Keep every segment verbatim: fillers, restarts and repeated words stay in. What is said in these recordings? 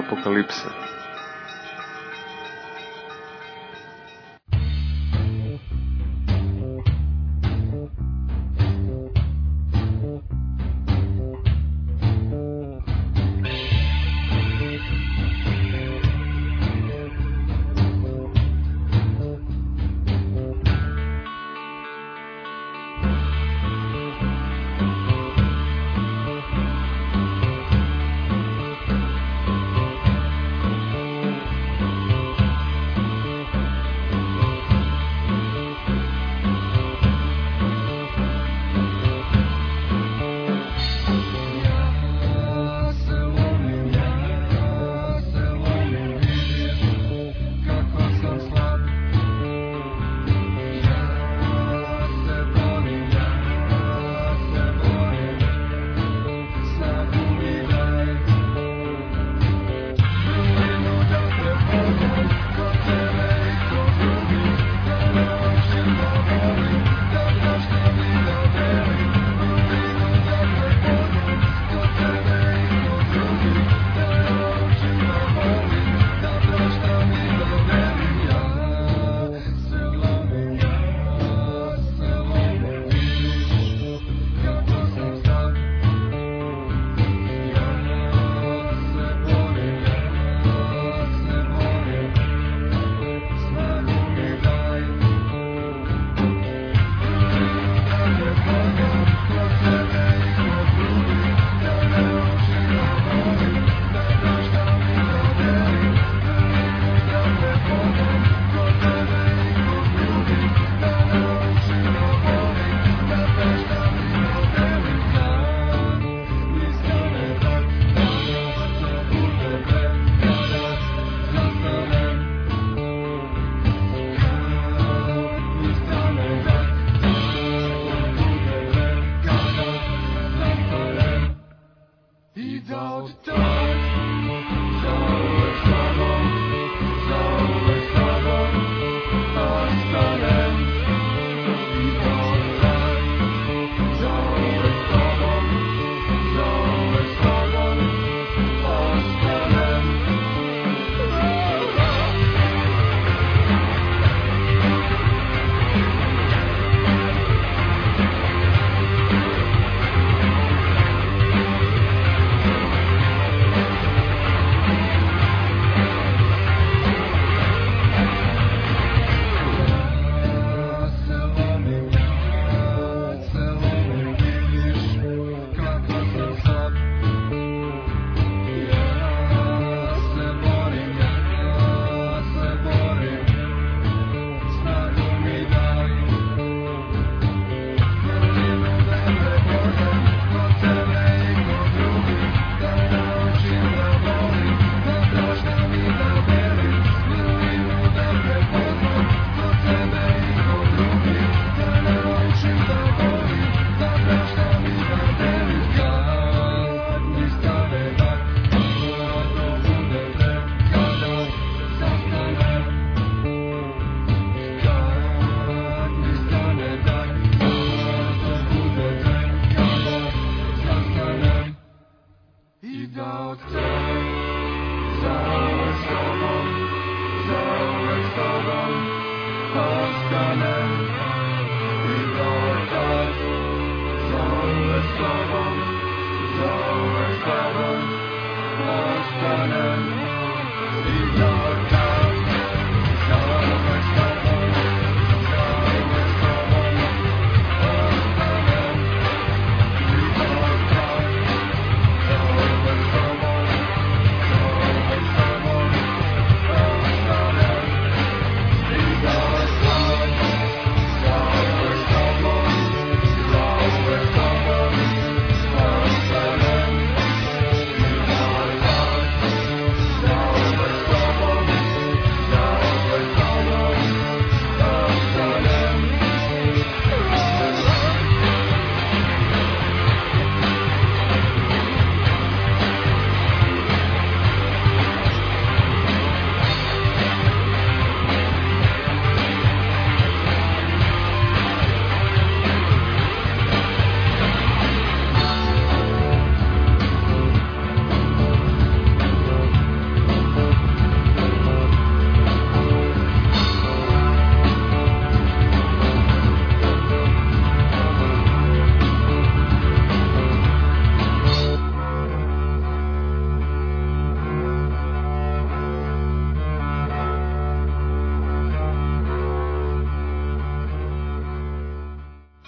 Apokalipse.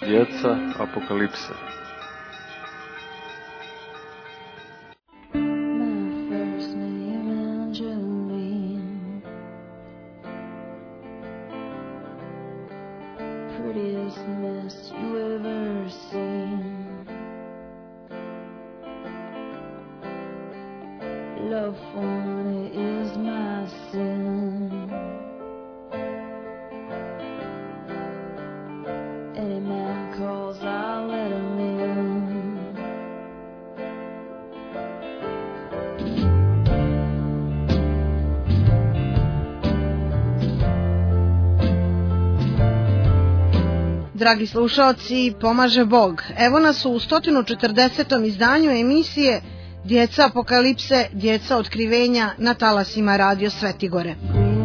Djeca apokalipse. Love for money is my sin. Any man calls, I'll let him in. Dragi slušaoci, pomaže Bog. Evo nas u sto četrdesetom izdanju emisije Djeca apokalipse, djeca otkrivenja na talasima Radio Svetigore.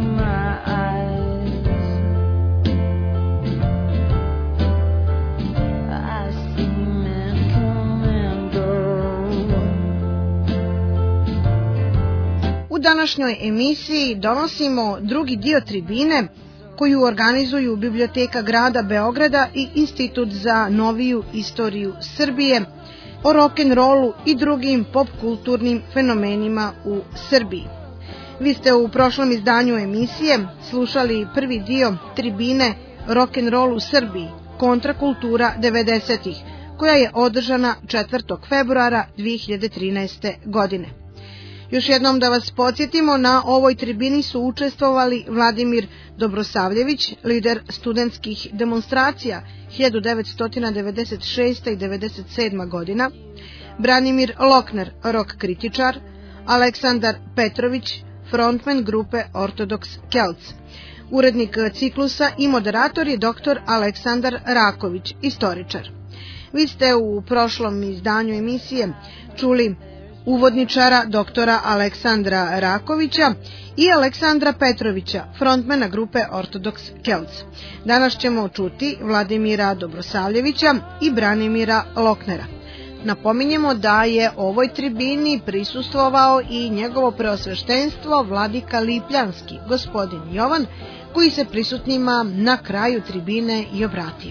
U današnjoj emisiji donosimo drugi dio tribine koju organizuju Biblioteka grada Beograda i Institut za noviju istoriju Srbije o rock'n'rollu i drugim popkulturnim fenomenima u Srbiji. Vi ste u prošlom izdanju emisije slušali prvi dio tribine Rock'n'roll u Srbiji, kontrakultura devedesetih, koja je održana četvrtog februara dve hiljade trinaeste. godine. Još jednom da vas podsjetimo, na ovoj tribini su učestvovali Vladimir Dobrosavljević, lider studentskih demonstracija hiljadu devetsto devedeset šeste. i devedeset sedme. godina, Branimir Lokner, rock kritičar, Aleksandar Petrović, frontman grupe Ortodoks Kelts. Urednik ciklusa i moderator je doktor Aleksandar Raković, istoričar. Vi ste u prošlom izdanju emisije čuli uvodničara doktora Aleksandra Rakovića i Aleksandra Petrovića, frontmana grupe Ortodoks Kelts. Danas ćemo čuti Vladimira Dobrosavljevića i Branimira Loknera. Napominjemo da je ovoj tribini prisustvovao i njegovo preosveštenstvo vladika Lipljanski, gospodin Jovan, koji se prisutnima na kraju tribine i obratio.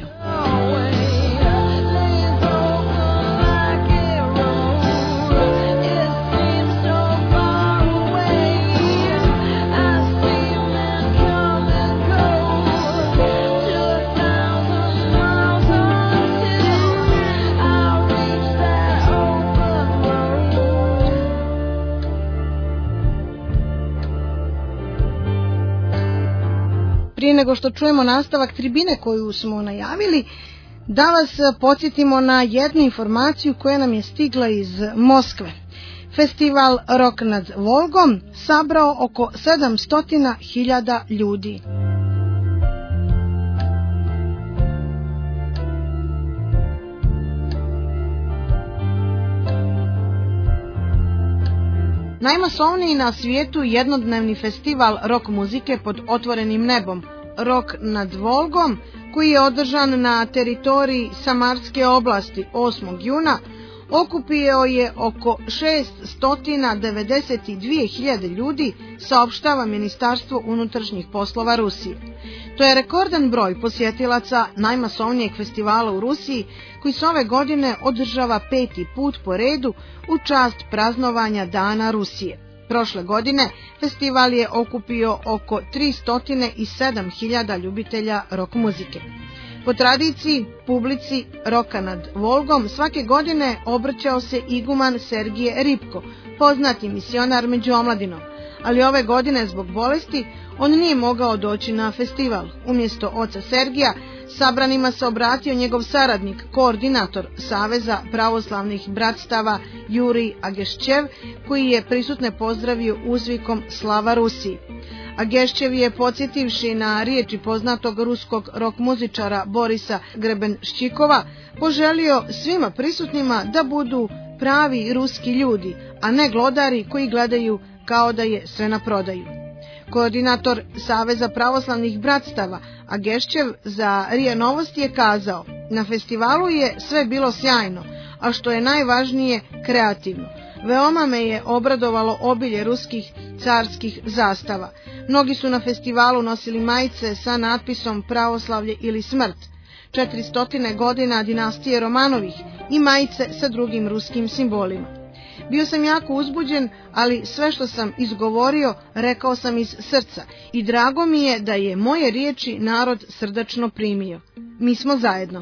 Prije nego što čujemo nastavak tribine koju smo najavili, da vas podsjetimo na jednu informaciju koja nam je stigla iz Moskve. Festival Rock nad Volgom sabrao oko sedamsto hiljada ljudi. Najmasovniji na svijetu jednodnevni festival rock muzike pod otvorenim nebom, Rock nad Volgom, koji je održan na teritoriji Samarske oblasti osmog juna, okupio je oko šeststo devedeset dvije hiljade ljudi, saopštava Ministarstvo unutrašnjih poslova Rusije. To je rekordan broj posjetilaca najmasovnijeg festivala u Rusiji, koji se ove godine održava peti put po redu u čast praznovanja Dana Rusije. Prošle godine festival je okupio oko tristo sedam hiljada ljubitelja rock muzike. Po tradiciji, publici Roka nad Volgom svake godine obraćao se iguman Sergije Ripko, poznati misionar među omladinom, ali ove godine zbog bolesti on nije mogao doći na festival. Umjesto oca Sergija, sabranima se obratio njegov saradnik, koordinator Saveza pravoslavnih bratstava Jurij Ageščev, koji je prisutne pozdravio uzvikom Slava Rusiji. Ageščev je, podsjetivši na riječi poznatog ruskog rock muzičara Borisa Grebenščikova, poželio svima prisutnima da budu pravi ruski ljudi, a ne glodari koji gledaju kao da je sve na prodaju. Koordinator Saveza pravoslavnih bratstava Ageščev za R I A Novosti je kazao: na festivalu je sve bilo sjajno, a što je najvažnije, kreativno. Veoma me je obradovalo obilje ruskih carskih zastava. Mnogi su na festivalu nosili majice sa natpisom Pravoslavlje ili smrt. četiristo godina dinastije Romanovih i majice sa drugim ruskim simbolima. Bio sam jako uzbuđen, ali sve što sam izgovorio rekao sam iz srca i drago mi je da je moje riječi narod srdačno primio. Mi smo zajedno.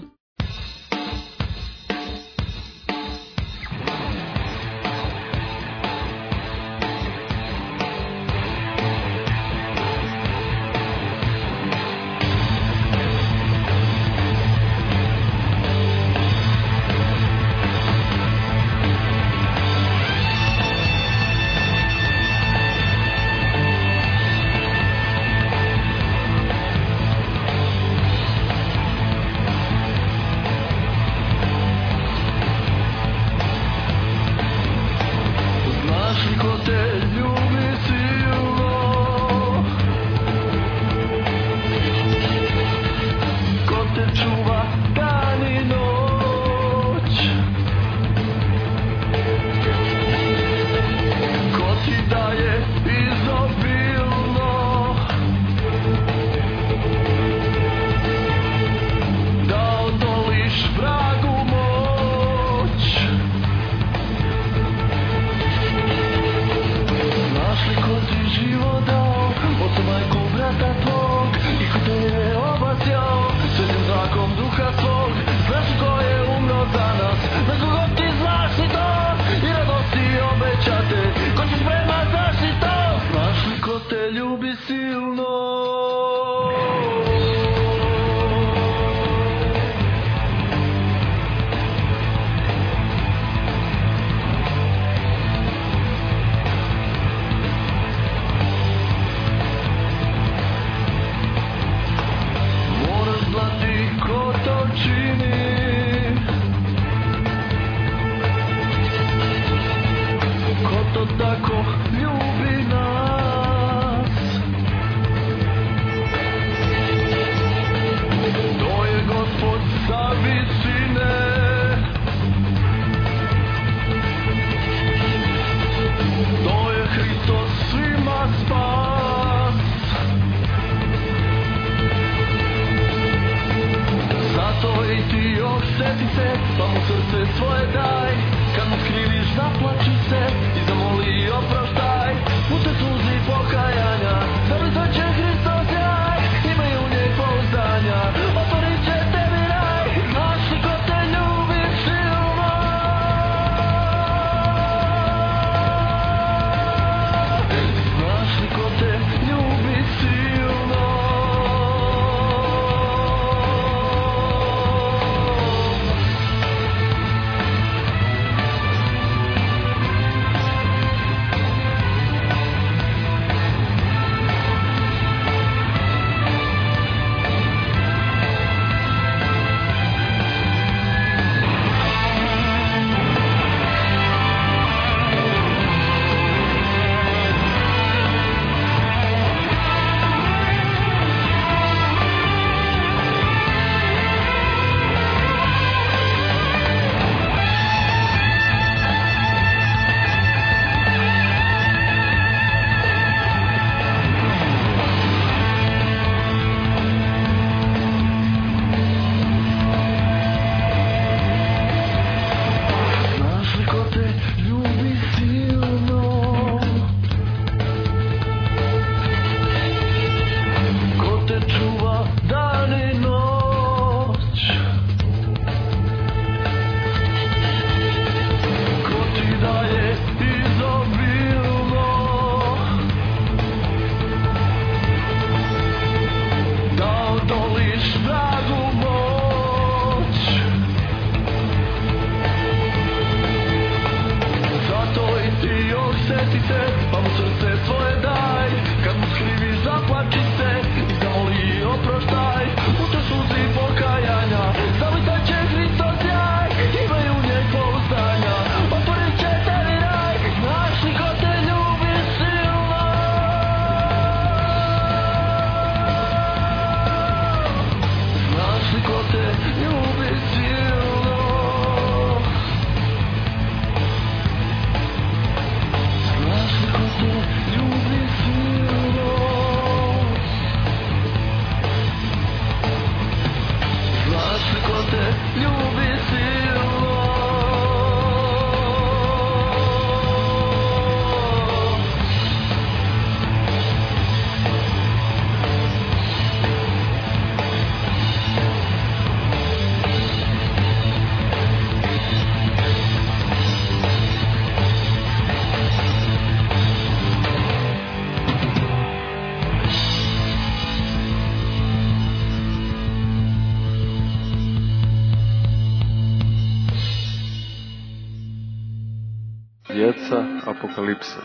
djeca apokalipse.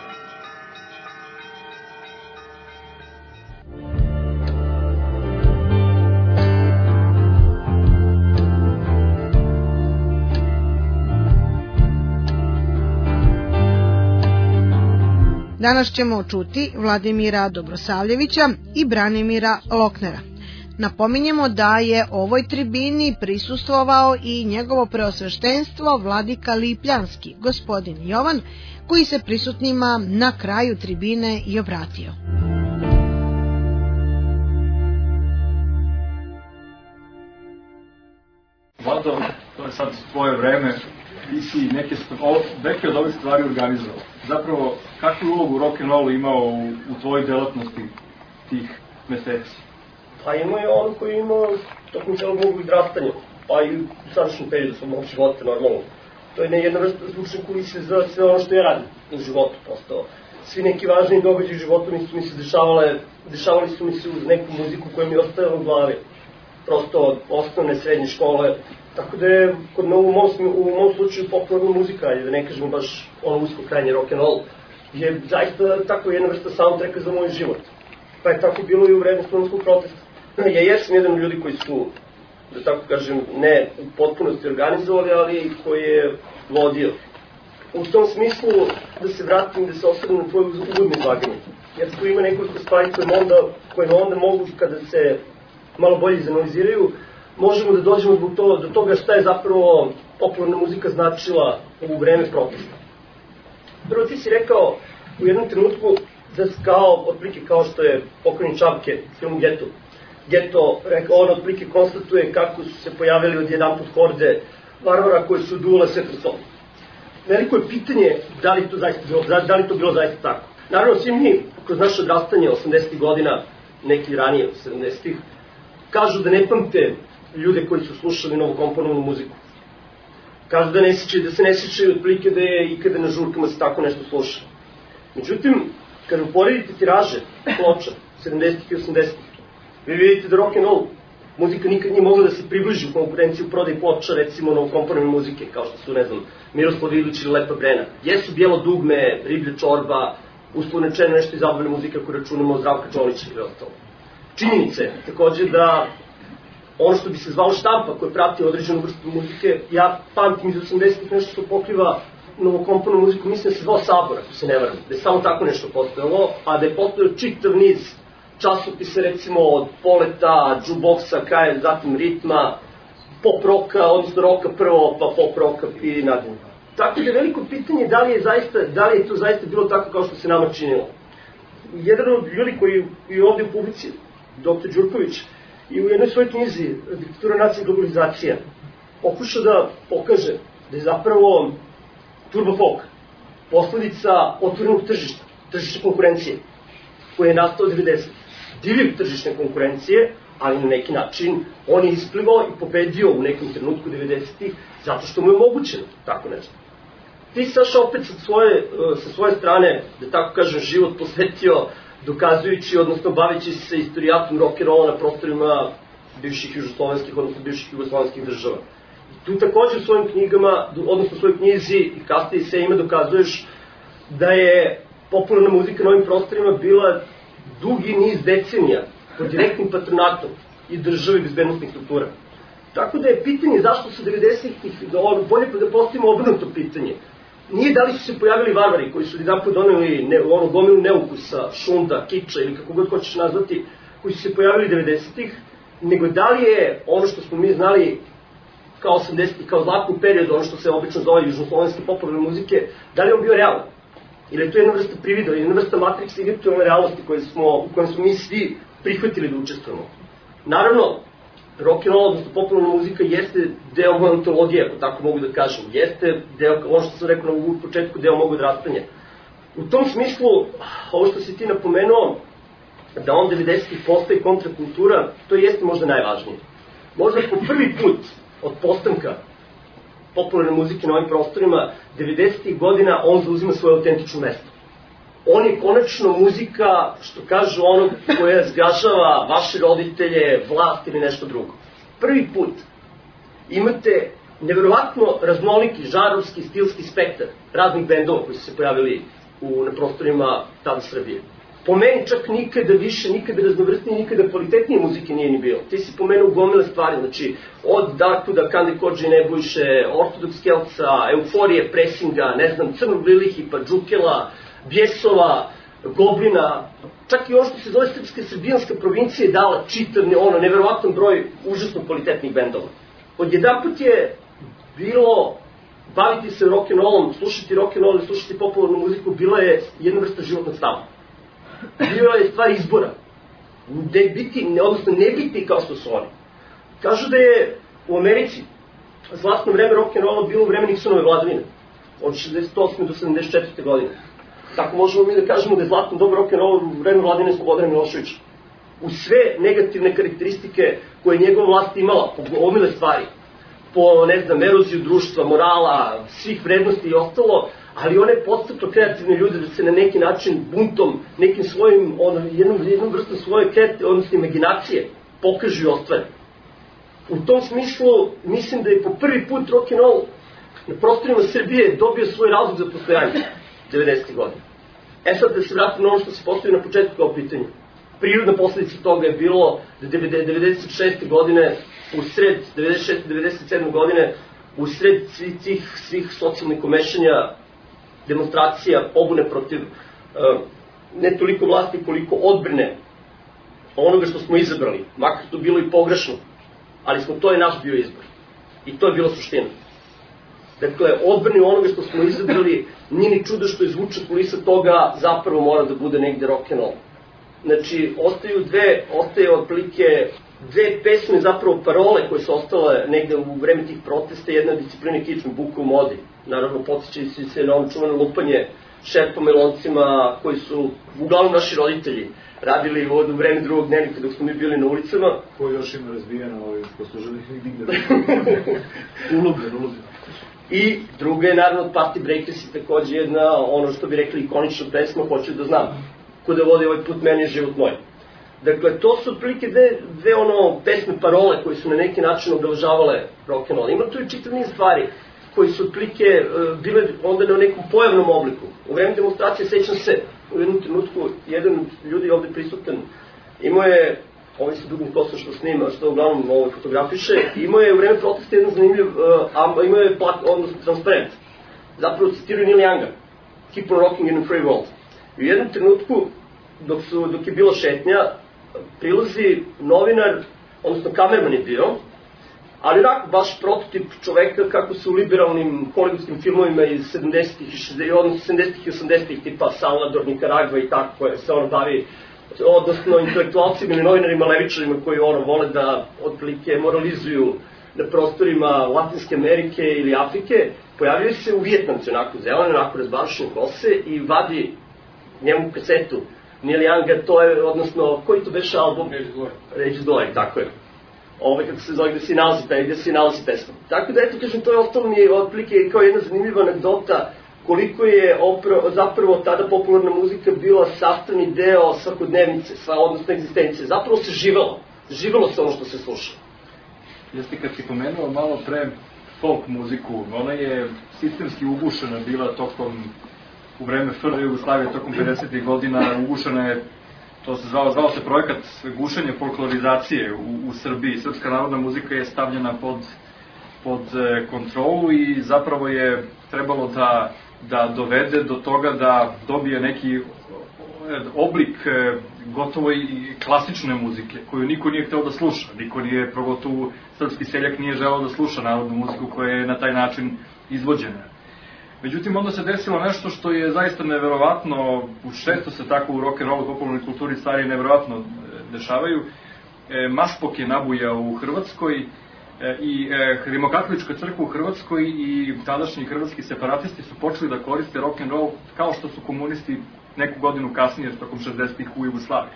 Danas ćemo čuti Vladimira Dobrosavljevića i Branimira Loknera. Napominjemo da je ovoj tribini prisustvovao i njegovo preosveštenstvo vladika Lipljanski, gospodin Jovan, koji se prisutnima na kraju tribine i obratio. Vlado, to je sad tvoje vreme, ti si neke, neke od ovih stvari organizovao. Zapravo, kakvu ulogu rock'n'roll imao u, u tvojoj delatnosti tih meseci? Pa imao je ono koji je imao tokom celog mog odrastanja, pa i u sadašnjem periodu svog mog života, normalno. To je ne jedna vrsta zvučne kulise za sve ono što ja radim u životu, prosto. Svi neki važni događaji u životu mi su mi se dešavale, dešavali su mi se uz neku muziku koja mi je ostajala u glavi. Prosto od osnovne, srednje škole, tako da je kod me u mom, u mom slučaju popularna muzika, ali da ne kažemo baš ono usko krajnje rock'n'roll, je zaista tako jedna vrsta soundtracka za moj život. Pa je tako bilo i u vreme studentskog protesta. Ja jesam jedan od ljudi koji su, da tako kažem, ne u potpunosti organizovali, ali koji je vodio. U tom smislu, da se vratim, da se osvrnem na tvoje uvodno izlaganje. Jer tu ima nekoliko stvari koje onda, koje onda mogu, kada se malo bolje izanaliziraju, možemo da dođemo do, to, do toga šta je zapravo popularna muzika značila u vreme protesta. Prvo ti si rekao u jednom trenutku da kao, otprilike kao što je pokojni Čapke, film Geto. Geto, on otprilike konstatuje kako su se pojavili od jedan put horde varvara koje su duvale sve pred sobom. Veliko je pitanje da li to zaista bilo, da li to bilo zaista tako. Naravno, svi mi, kroz naše odrastanje osamdesetih godina, neki ranije od sedamdesetih, kažu da ne pamte ljude koji su slušali novokomponovanu muziku. Kažu da, ne sjećaju, da se ne sjećaju otprilike da je ikada na žurkama se tako nešto sluša. Međutim, kada uporedite tiraže ploča sedamdesetih i osamdesetih, vi vidite da rock'n'roll muzika nikad nije mogla da se približi u konkurenciju u prodaj ploča, recimo novokomponovane muzike, kao što su, ne znam, Miroslav Ilić ili Lepa Brena. Jesu Bijelo dugme, Riblja čorba, uslovno rečeno nešto iz zabavne muzike ako računamo Zdravka Čolića ili ostalo. Činjenica je takođe da ono što bi se zvalo štampa koja prati određenu vrstu muzike, ja pamtim iz osamdesetih nešto što pokriva novokomponovanu muziku, mislim da se zvao Sabor, ako se ne varam, da je samo tako nešto postojalo, a da je postojao čitav niz časopisa, recimo od Poleta, Jukeboxa, Kaje, zatim Ritma, pop roka, odnosno roka prvo, pa pop roka i nadalje. Tako da je veliko pitanje da li je, zaista, da li je to zaista bilo tako kao što se nama činilo. Jedan od ljudi koji je ovde u publici, doktor Đurković, i u jednoj svojoj knjizi Diktatura nacije i globalizacija pokušao da pokaže da je zapravo turbo folk posledica otvorenog tržišta, tržišne konkurencije, koje je nastao devedesetih. Divljiv tržišne konkurencije, ali na neki način on je isplivao i pobedio u nekom trenutku devedesetih zato što mu je omogućeno tako nešto. Ti Saša opet sa svoje, sa svoje strane, da tako kažem, život posvetio dokazujući, odnosno baveći se istorijatom rock'n'rolla na prostorima bivših južoslovenskih, odnosno bivših jugoslovenskih država. Tu takođe u svojim knjigama, odnosno u svojoj knjizi i kasnije se ime dokazuješ da je popularna muzika na ovim prostorima bila dugi niz decenija pod direktnim patronatom i države i bezbednostnih struktura. Tako da je pitanje zašto su devedesetih, bolje da postavimo obrnuto pitanje. Nije da li su se pojavili varvari koji su jedan put doneli ne, ono gomilu neukusa, šunda, kiča ili kako god hoćeš nazvati, koji su se pojavili devedesetih, nego da li je ono što smo mi znali kao osamdesetih, kao zlatni period, ono što se obično zove južnoslovenske popularne muzike, da li je on bio realan? Ili je to jedna vrsta privida, jedna vrsta matrixa i virtualne realnosti koje smo, u kojem smo mi svi prihvatili da učestvujemo. Naravno, rock'n'roll, odnosno popularna muzika, jeste deo moje ontologije, ako tako mogu da kažem. Jeste deo, ono što sam rekao na početku, deo mog odrastanja. U tom smislu, ovo što si ti napomenuo, da on devedesetih postaje kontrakultura, to jeste možda najvažnije. Možda po prvi put od postanka popularne muzike na ovim prostorima, devedesetih godina on zauzima svoje autentično mesto. On je konačno muzika, što kažu ono, koja zgažava vaše roditelje, vlast ili nešto drugo. Prvi put imate neverovatno raznoliki, žarovski, stilski spektar raznih bendova koji su se pojavili u, na prostorima tada Srbije. Po meni čak nikada više, nikada raznovrsnije, nikada kvalitetnije muzike nije ni bilo. Ti si pomenuo gomile stvari, znači od Darkuda, Kande Kodže i Nebojše, Ortodoks Kelca, Euforije, Presinga, ne znam, Crnog Lilihipa, Džukela, Bjesova, Goblina, čak i ono što se zove Srpska srbijanska provincija je dala čitav, ono, neverovatan broj užasno kvalitetnih bendova. Odjedanput je bilo baviti se rock'n'rollom, slušati rock'n'roll i slušati popularnu muziku, bila je jedna vrsta životnog stava. Bila je stvar izbora. Ne biti, odnosno ne biti kao što su oni. Kažu da je u Americi zlatno vreme rock'n'rolla bilo u vreme Nixonove vladavine. Od šezdeset osme do sedamdeset četvrte godine. Tako možemo mi da kažemo da je zlatno doba rock'n'rolla u vreme vladavine Slobodana Miloševića. U sve negativne karakteristike koje je njegova vlast imala, po omile stvari, po, ne znam, eroziju društva, morala, svih vrednosti i ostalo, ali one podstaklo kreativne ljude da se na neki način buntom, nekim svojim, ono, jednom, jednom vrstom svoje kreativne, odnosno imaginacije, pokažu i ostvare. U tom smislu, mislim da je po prvi put rock'n'roll na prostorima Srbije dobio svoj razlog za postojanje devedesetih godina. E sad da se vratim na ono što se postavio na početku kao pitanje. Prirodna posledica toga je bilo da devedeset šeste godine, u sred, devedeset šeste devedeset sedme godine, u sred svih, svih, svih socijalnih komešanja, demonstracija, pobune protiv uh, ne toliko vlasti koliko odbrane onoga što smo izabrali, makar to bilo i pogrešno, ali smo, to je naš bio izbor. I to je bila suština. Dakle, odbrani onoga što smo izabrali, nije ni čudo što izvuče kulisa toga, zapravo mora da bude negde rock'n'roll. Znači, ostaju dve, ostaje otprilike dve pesme, zapravo parole koje su ostale negde u vreme tih protesta, jedna disciplina kičme, buka u modi. Naravno, podsjećaju se na ono čuveno lupanje šerpama i loncima koji su, uglavnom naši roditelji, radili u vreme drugog dnevnika dok smo mi bili na ulicama. Ko još ima razbijeno ovih posluženih dignera? Ulubljen, ulubljen. I druga je, naravno, Party Breakers i takođe jedna, ono što bi rekli, ikonična pesma, hoću da znam. Ko da vodi ovaj put, meni je život moj. Dakle, to su otprilike dve, dve ono pesme parole koje su na neki način obeležavale rock'n'roll. Ima tu i čitav niz stvari koji su otprilike uh, bile onda na nekom pojavnom obliku. U vreme demonstracije, sećam se, u jednom trenutku, jedan ljudi ovde prisutan, imao je, ovaj se dugim kosom što snima, što uglavnom ovo fotografiše, imao je u vreme protesta jedan zanimljiv, uh, imao je plak, odnosno transparent. Zapravo citiraju Neil Younga, Keep on rocking in a free world. I u jednom trenutku, dok, su, dok je bila šetnja, prilazi novinar, odnosno kamerman je bio, ali onako baš prototip čoveka kako su u liberalnim hollywoodskim filmovima iz sedamdesetih i odnosno sedamdesetih i osamdesetih tipa Salvador, Nikaragva i tako, koje se ono bavi, odnosno intelektualcima ili novinarima levičarima koji ono vole da otprilike moralizuju na prostorima Latinske Amerike ili Afrike, pojavljaju se u Vijetnamcu, onako zelene, onako razbarušene kose i vadi njemu kasetu Neil Younga, to je, odnosno, koji to beše album? Rage is Glory. Rage is Glory, tako je. Ovo kako se zove, gde se nalazi, gde se nalazi pesma. Tako da, eto, kažem, to je ostalo mi je otprilike kao jedna zanimljiva anegdota koliko je opra, zapravo tada popularna muzika bila sastavni deo svakodnevnice, sva, odnosno egzistencije. Zapravo se živelo. Živelo se ono što se sluša. Jeste, kad si pomenuo malo pre folk muziku, ona je sistemski ugušena bila tokom u vreme F R J Jugoslavije tokom pedesetih godina, ugušena je, to se zvao, zvao se projekat gušenja folklorizacije u, u Srbiji. Srpska narodna muzika je stavljena pod, pod kontrolu i zapravo je trebalo da, da dovede do toga da dobije neki oblik gotovo i klasične muzike, koju niko nije hteo da sluša. Niko nije, progotovo srpski seljak nije želeo da sluša narodnu muziku koja je na taj način izvođena. Međutim, onda se desilo nešto što je zaista neverovatno, često se tako u rock'n'rollu, popularnoj kulturi stvari neverovatno dešavaju. E, Mašpok je nabujao u Hrvatskoj e, i e, Rimokatolička crkva u Hrvatskoj i tadašnji hrvatski separatisti su počeli da koriste rock'n'roll kao što su komunisti neku godinu kasnije, tokom šezdesetih u Jugoslaviji.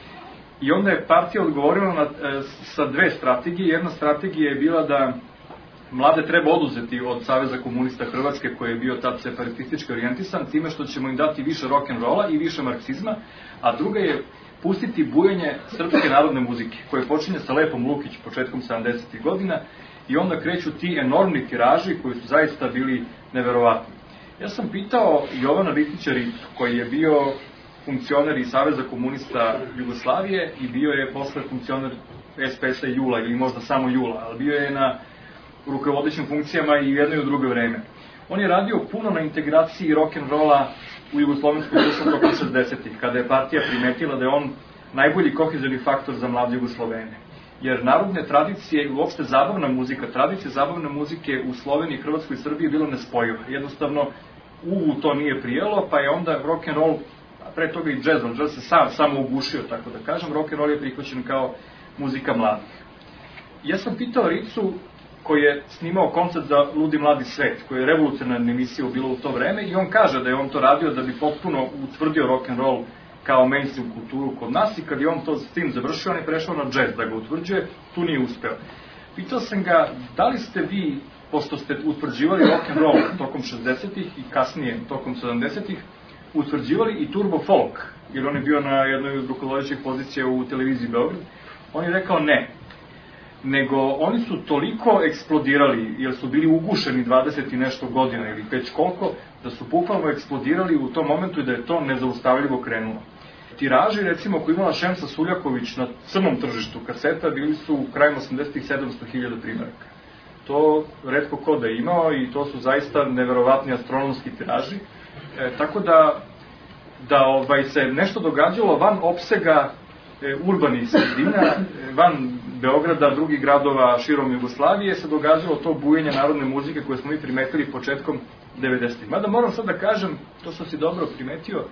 I onda je partija odgovorila na, e, sa dve strategije. Jedna strategija je bila da mlade treba oduzeti od Saveza komunista Hrvatske, koji je bio tad separatistički orijentisan, time što ćemo im dati više rock'n'rolla i više marksizma, a druga je pustiti bujanje srpske narodne muzike, koje počinje sa Lepom Lukić početkom sedamdesetih godina i onda kreću ti enormni tiraži koji su zaista bili neverovatni. Ja sam pitao Jovana Ristića Ricu, koji je bio funkcioner i Saveza komunista Jugoslavije i bio je posle funkcioner es pe es a Jula, ili možda samo Jula, ali bio je na rukovodećim funkcijama i u jedno i u drugo vreme. On je radio puno na integraciji rock'n'rolla u jugoslovensku društvu tokom šezdesetih, kada je partija primetila da je on najbolji kohezioni faktor za mlade Jugoslovene. Jer narodne tradicije i uopšte zabavna muzika, tradicija zabavne muzike u Sloveniji, Hrvatskoj i Srbiji je bilo nespojiva. Jednostavno, u to nije prijelo, pa je onda rock'n'roll, a pre toga i jazz, on jazz se sam, samo ugušio, tako da kažem, rock'n'roll je prihvaćen kao muzika mladih. Ja sam pitao Ricu, koji je snimao koncert za Ludi mladi svet, koji je revolucionarna emisija bilo u to vreme, i on kaže da je on to radio da bi potpuno utvrdio rock'n'roll kao mainstream kulturu kod nas, i kad je on to s tim završio, on je prešao na jazz da ga utvrđuje, tu nije uspeo. Pitao sam ga, da li ste vi, pošto ste utvrđivali rock'n'roll tokom šezdesetih i kasnije tokom sedamdesetih, utvrđivali i turbo folk, jer on je bio na jednoj od rukovodećih pozicija u televiziji Beograd, on je rekao ne. Nego oni su toliko eksplodirali, jer su bili ugušeni dvadeset i nešto godina ili već koliko, da su bukvalno eksplodirali u tom momentu i da je to nezaustavljivo krenulo. Tiraži, recimo, koji imala Šemsa Suljaković na crnom tržištu kaseta, bili su u krajem osamdesetih sedamsto hiljada primjeraka. To retko ko da je imao i to su zaista neverovatni astronomski tiraži. E, tako da, da ovaj, se nešto događalo van opsega e, urbanih sredina, e, van Beograda, drugih gradova širom Jugoslavije, se događalo to bujenje narodne muzike koje smo mi primetili početkom devedesetih. Mada moram sad da kažem, to što si dobro primetio,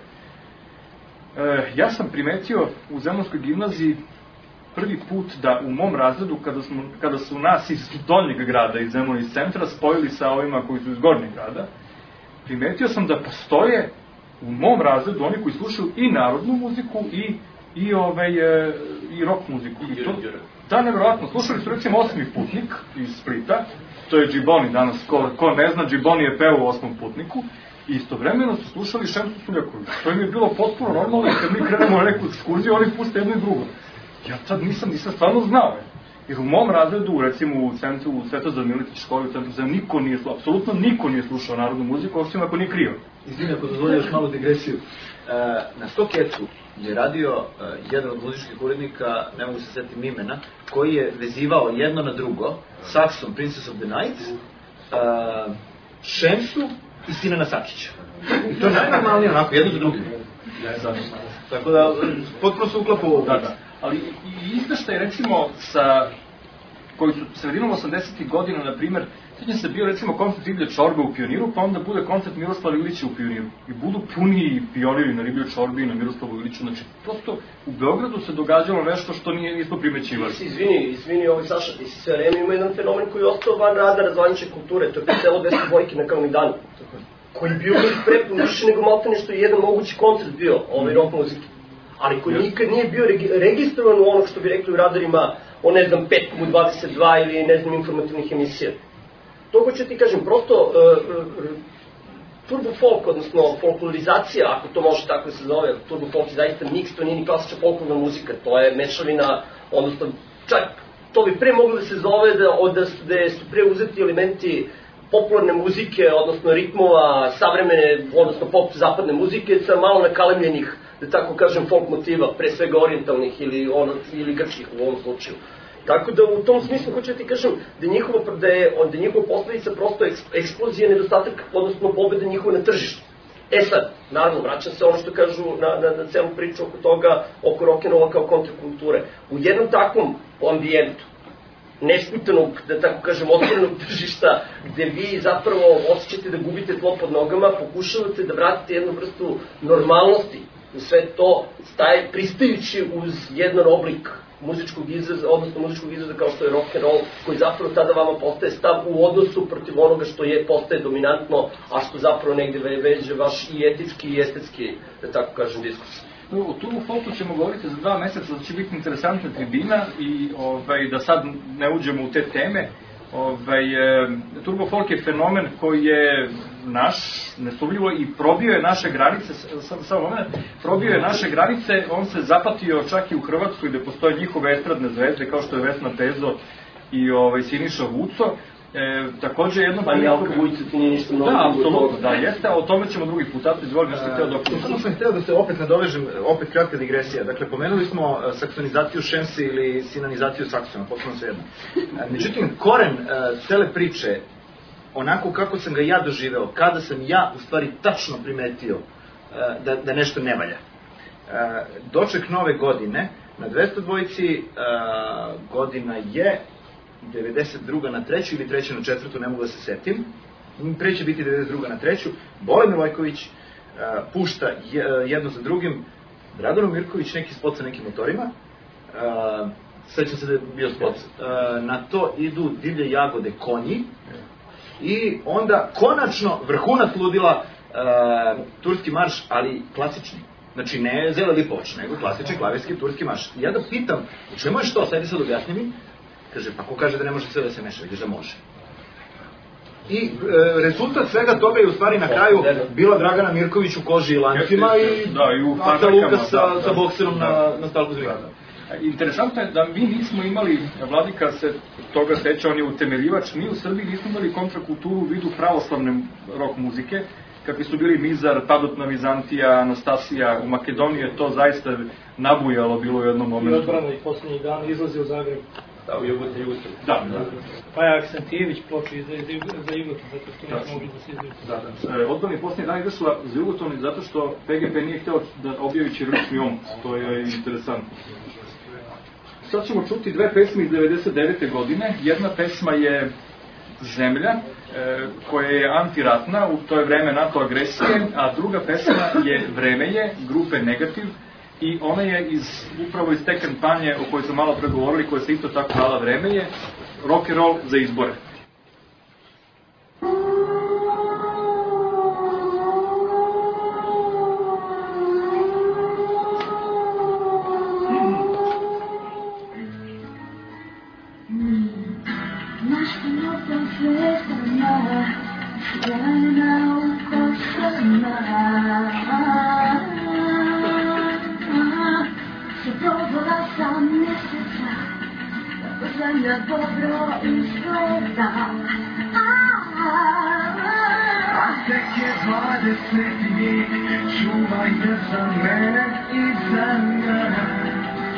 e, ja sam primetio u Zemunskoj gimnaziji prvi put da u mom razredu, kada, smo, kada su nas iz donjeg grada, iz Zemuna, iz centra, spojili sa ovima koji su iz gornjeg grada, primetio sam da postoje u mom razredu oni koji slušaju i narodnu muziku i, i, ovaj, e, i rock muziku. I to, da, nevjerojatno, slušali su recimo Osmi putnik iz Splita, to je Džiboni danas, ko, ko ne zna, Džiboni je peo u Osmom putniku, i istovremeno su slušali Šemsu Suljaković. To im je bilo potpuno normalno, i kad mi krenemo na neku ekskurziju, oni puste jedno i drugo. Ja tad nisam, nisam stvarno znao, jer u mom razredu, recimo u centru, u Svetozar Miletić školi, u centru, niko nije slušao, apsolutno niko nije slušao narodnu muziku, osim ako nije krio. Izvini, ako dozvolio još malu digresiju. Na Stokecu je radio jedan od muzičkih urednika, ne mogu se setim imena, koji je vezivao jedno na drugo, Saxon, Princess of the Night, Šemsu i Sinana Sakića. I to je najnormalnije onako, jedno za drugim. Tako da, potpuno se uklapa u ovo. Da, da. Ali i izveštaj, recimo, sa, koji su sredinom osamdesetih godina, na primer, sjećam se bio, recimo, koncert Riblje čorbe u Pioniru, pa onda bude koncert Miroslava Ilića u Pioniru. I budu puni pioniri na Riblje čorbe i na Miroslavu Iliću. Znači, prosto, u Beogradu se događalo nešto što nije, nismo primećivali. Izvini, izvini, ovaj Saša, ti si sve vreme ima jedan fenomen koji je ostao van radara zvanične kulture, to je celo dvesta dvojke na Kalemegdanu, koji je bio prepun više nego maltene što je jedan mogući koncert bio, ovaj rock muzike. Ali koji nikad nije bio registrovan u onog što bi rekli u radarima o, ne znam, petkom u dvadeset dva ili, ne znam, informativnih emisija. To hoću ti kažem, prosto uh, turbo folk, odnosno folklorizacija, ako to može tako da se zove, turbo folk je zaista miks, to nije ni klasična folklorna muzika, to je mešavina, odnosno, čak to bi pre moglo da se zove da, da, da su pre uzeti elementi popularne muzike, odnosno ritmova, savremene, odnosno pop zapadne muzike, sa malo nakalemljenih, da tako kažem, folk motiva, pre svega orijentalnih ili, ono, ili grčkih u ovom slučaju. Tako da u tom smislu hoću da ti kažem da je njihova, da je, da je njihova posledica prosto eksplozija, nedostatak, odnosno pobeda njihova na tržištu. E sad, naravno, vraćam se ono što kažu na, na, na celu priču oko toga, oko rock'n'rolla kao kontrakulture. U jednom takvom ambijentu, nespitanog, da tako kažem, otvorenog tržišta, gde vi zapravo osjećate da gubite tlo pod nogama, pokušavate da vratite jednu vrstu normalnosti u sve to, staje pristajući uz jedan oblik muzičkog izraza, odnosno muzičkog izraza kao što je rock'n'roll, koji zapravo tada vama postaje stav u odnosu protiv onoga što je postaje dominantno, a što zapravo negde veže vaš i etički i estetski, da tako kažem, diskurs. U turbo folku ćemo govoriti za dva meseca, da će biti interesantna tribina i ovaj, da sad ne uđemo u te teme. Ovaj, turbo folk je fenomen koji je naš, nesumnjivo, i probio je naše granice, samo moment, probio je naše granice, on se zapatio čak i u Hrvatskoj gde postoje njihove estradne zvezde kao što je Vesna Pezo i ovaj, Siniša Vuco. E, takođe jedno... Pa i Alka Vujica ti nije ništa mnogo. Da, apsolutno, da, jeste, a o tome ćemo drugi put. Zato izvoli, nešto ti hteo dok... Samo sam hteo da se opet nadovežem, opet kratka digresija. Dakle, pomenuli smo saksonizaciju šemsi ili sinanizaciju saksona, potpuno sve jedno. Međutim, koren cele priče, onako kako sam ga ja doživeo, kada sam ja u stvari tačno primetio da, da nešto ne valja. Doček nove godine, na dvesta dvojici, godina je devedeset druga na treću ili treća na četvrtu, ne mogu da se setim. Pre će biti devedeset druga na treću. Bole Milojković pušta jedno za drugim. Radano Mirković neki spot sa nekim motorima. Sećam se da je bio spot. Na to idu Divlje jagode konji. I onda konačno vrhunac ludila turski marš, ali klasični. Znači ne Zele Lipovač, nego klasični klavirski turski marš. I ja da pitam, u čemu je što? Sajde sad objasni mi. Kaže, pa ko kaže da ne može sve da se meša, vidiš da može. I e, rezultat svega toga je u stvari na kraju bila Dragana Mirković u koži i lancima i Ata Luka sa, sa bokserom na, na stalku zringa. Interesantno je da mi nismo imali, Vladika se toga seća, on je utemeljivač, mi u Srbiji nismo imali kontrakulturu u vidu pravoslavne rock muzike, kakvi su bili Mizar, Padotna Vizantija, Anastasija, u Makedoniji je to zaista nabujalo bilo u jednom momentu. I odbrana i posljednjih dana izlazi u Zagreb. Da, u Jugotu, Jugotu. Da, da. Pa je Aksentijević ploču za, za Jugoton, zato što nismo mogli da se izgleda. Da, da. E, odbrana i posljednjih dana izašla za Jugoton zato što P G P nije hteo da objavi ćirilični omot. To je interesantno. Sad ćemo čuti dve pesme iz devedeset devete godine. Jedna pesma je Zemlja, e, koja je antiratna, u to je vreme NATO agresije, a druga pesma je Vreme je, grupe Negativ, i ona je iz, upravo iz te kampanje o kojoj smo malo pregovorili, koja se isto tako dala Vreme je, rock and roll za izbore. Zemlja dobro izgleda, a tek je dvadeseti, čuvajte za mene i za nas.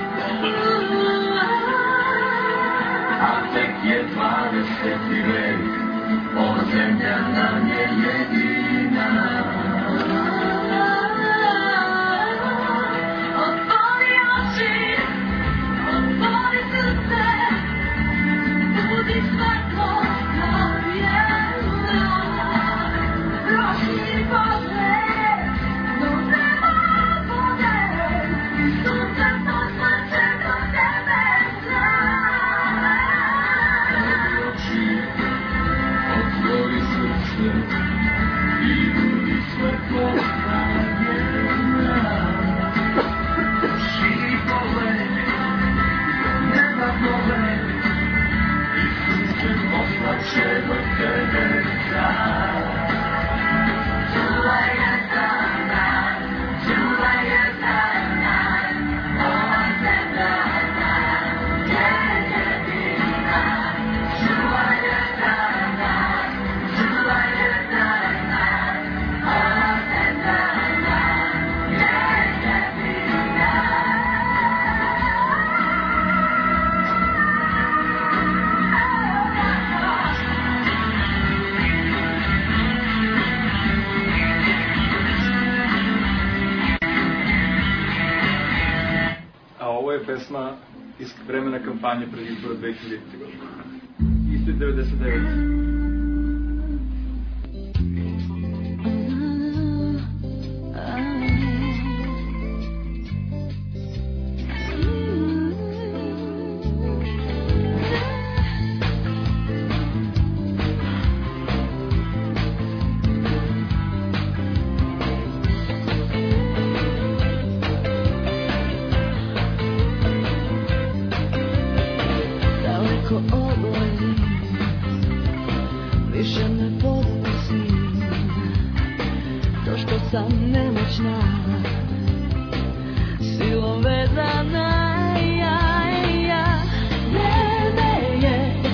A tek je dvadeseti vek, ova zemlja nam je jedina. Otvori oči, otvori srce, budi svetlo na vijela. Prošli pogled, do nema vode, i sunce posleće do tebe zna. Otvori oči, otvori srce, i budi svetlo na vijela. Prošli pogled, nema vode, i sunce posleće do tebe zna. Čuvaj je za nas, čuvaj je za nas, ova zemlja nam je jedina. Čuvaj je za nas, čuvaj je za nas, ova zemlja nam je jedina. A ovo je pesma iz vremena kampanje pred izbora dve hiljadite godine. Isto iz devedeset devete. Daleko obojim, više ne podnosim to što sam nemoćna, silom vezana. Ja, ja, vreme je,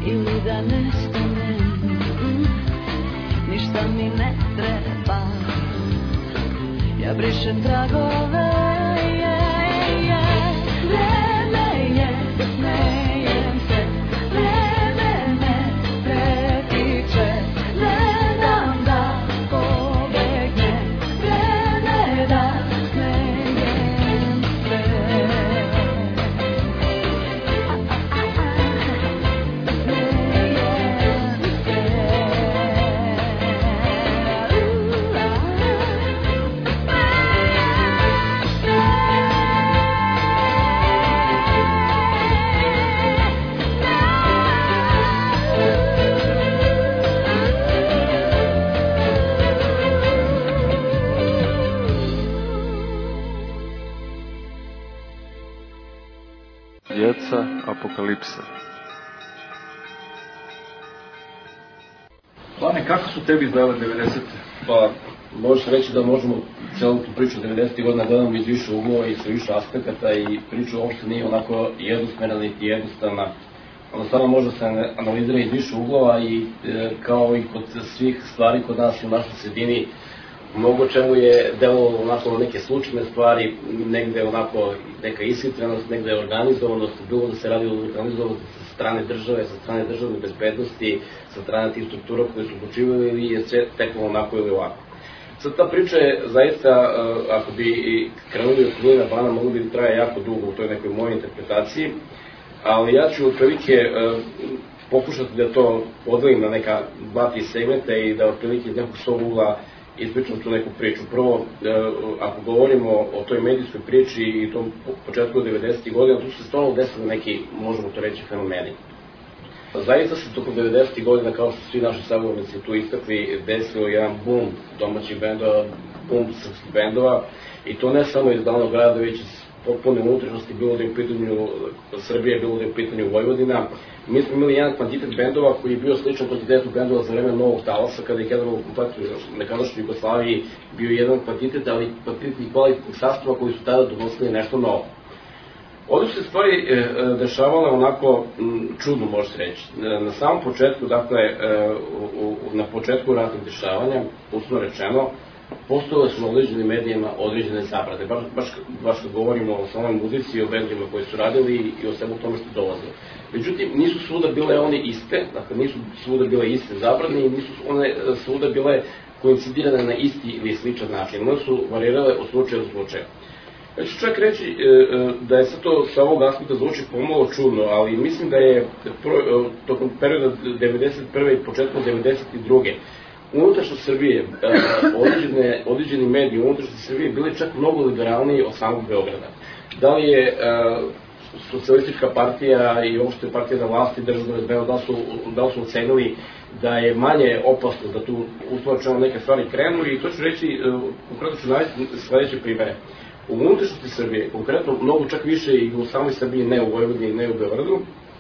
ili da nestanem, mm, ništa mi ne treba. Ja brišem tragove, je, je, vreme je, smejem se, vreme me pretiče, ne dam da pobegne, vreme da smejem se. Djeca apokalipse. Lane, kako su tebi izgledale devedesete? Pa, može se reći da možemo celu tu priču devedesetih godina gledamo iz više uglova i sa više aspekata i priča uopšte nije onako jednosmerna niti jednostavna. Ono stvarno može se analizira iz više uglova i e, kao i kod svih stvari kod nas u našoj sredini, mnogo čemu je delovalo onako neke slučajne stvari, negde onako neka ishitrenost, negde organizovanost, bilo da se radi o organizovanosti sa strane države, sa strane državne bezbednosti, sa strane tih struktura koje su počivali ili je sve teklo onako ili ovako. Sad ta priča je zaista, ako bi krenuli od Kulina Bana, mogla bi da traje jako dugo u toj nekoj mojoj interpretaciji, ali ja ću otprilike pokušati da to podelim na neka dva, tri segmenta i da otprilike iz nekog svog ugla ispričam tu neku priču. Prvo, ako govorimo o toj medijskoj priči i tom početku devedesetih godina, tu se stvarno desili neki, možemo to reći, fenomeni. Zaista se tokom devedesetih godina, kao što svi naši sagovornici tu istakli, desilo jedan boom domaćih bendova, boom srpskih bendova, i to ne samo iz glavnog grada, već iz potpune unutrašnjosti, bilo da je u pitanju Srbije, bilo da je u pitanju Vojvodina. Mi smo imali jedan kvantitet bendova koji je bio sličan kvantitetu bendova za vreme Novog talasa, kada je jedan u kompletu nekadašnjoj Jugoslaviji bio jedan kvantitet, ali kvantitet i kvalitetnih sastava koji su tada donosili nešto novo. Ovdje su se stvari e, dešavale onako m, čudno, može se reći. E, na samom početku, dakle, e, u, u, na početku ratnih dešavanja, usno rečeno, postojale su na određenim medijima određene zabrade, baš, baš, baš kad govorimo o samoj muzici i o bendima koji su radili i o svemu tome što dolazilo. Međutim, nisu svuda bile one iste, dakle nisu svuda bile iste zabrane i nisu one svuda bile koincidirane na isti ili sličan način. One su varirale od slučaja do slučaja. Ja ću čak reći da je sad to sa ovog aspekta zvuči pomalo čudno, ali mislim da je tokom perioda devedeset prve i početkom devedeset druge unutrašnjost Srbije, određene, određeni mediji unutrašnjost Srbije bili čak mnogo liberalniji od samog Beograda. Da li je socijalistička partija i uopšte partija za vlasti državno bezbedno, da su, da su ocenili da je manje opasno da tu uslovno neke stvari krenu, i to ću reći, konkretno ću navesti sledeće primere. U unutrašnjosti Srbije, konkretno mnogo čak više i u samoj Srbiji, ne u Vojvodini, ne u Beogradu,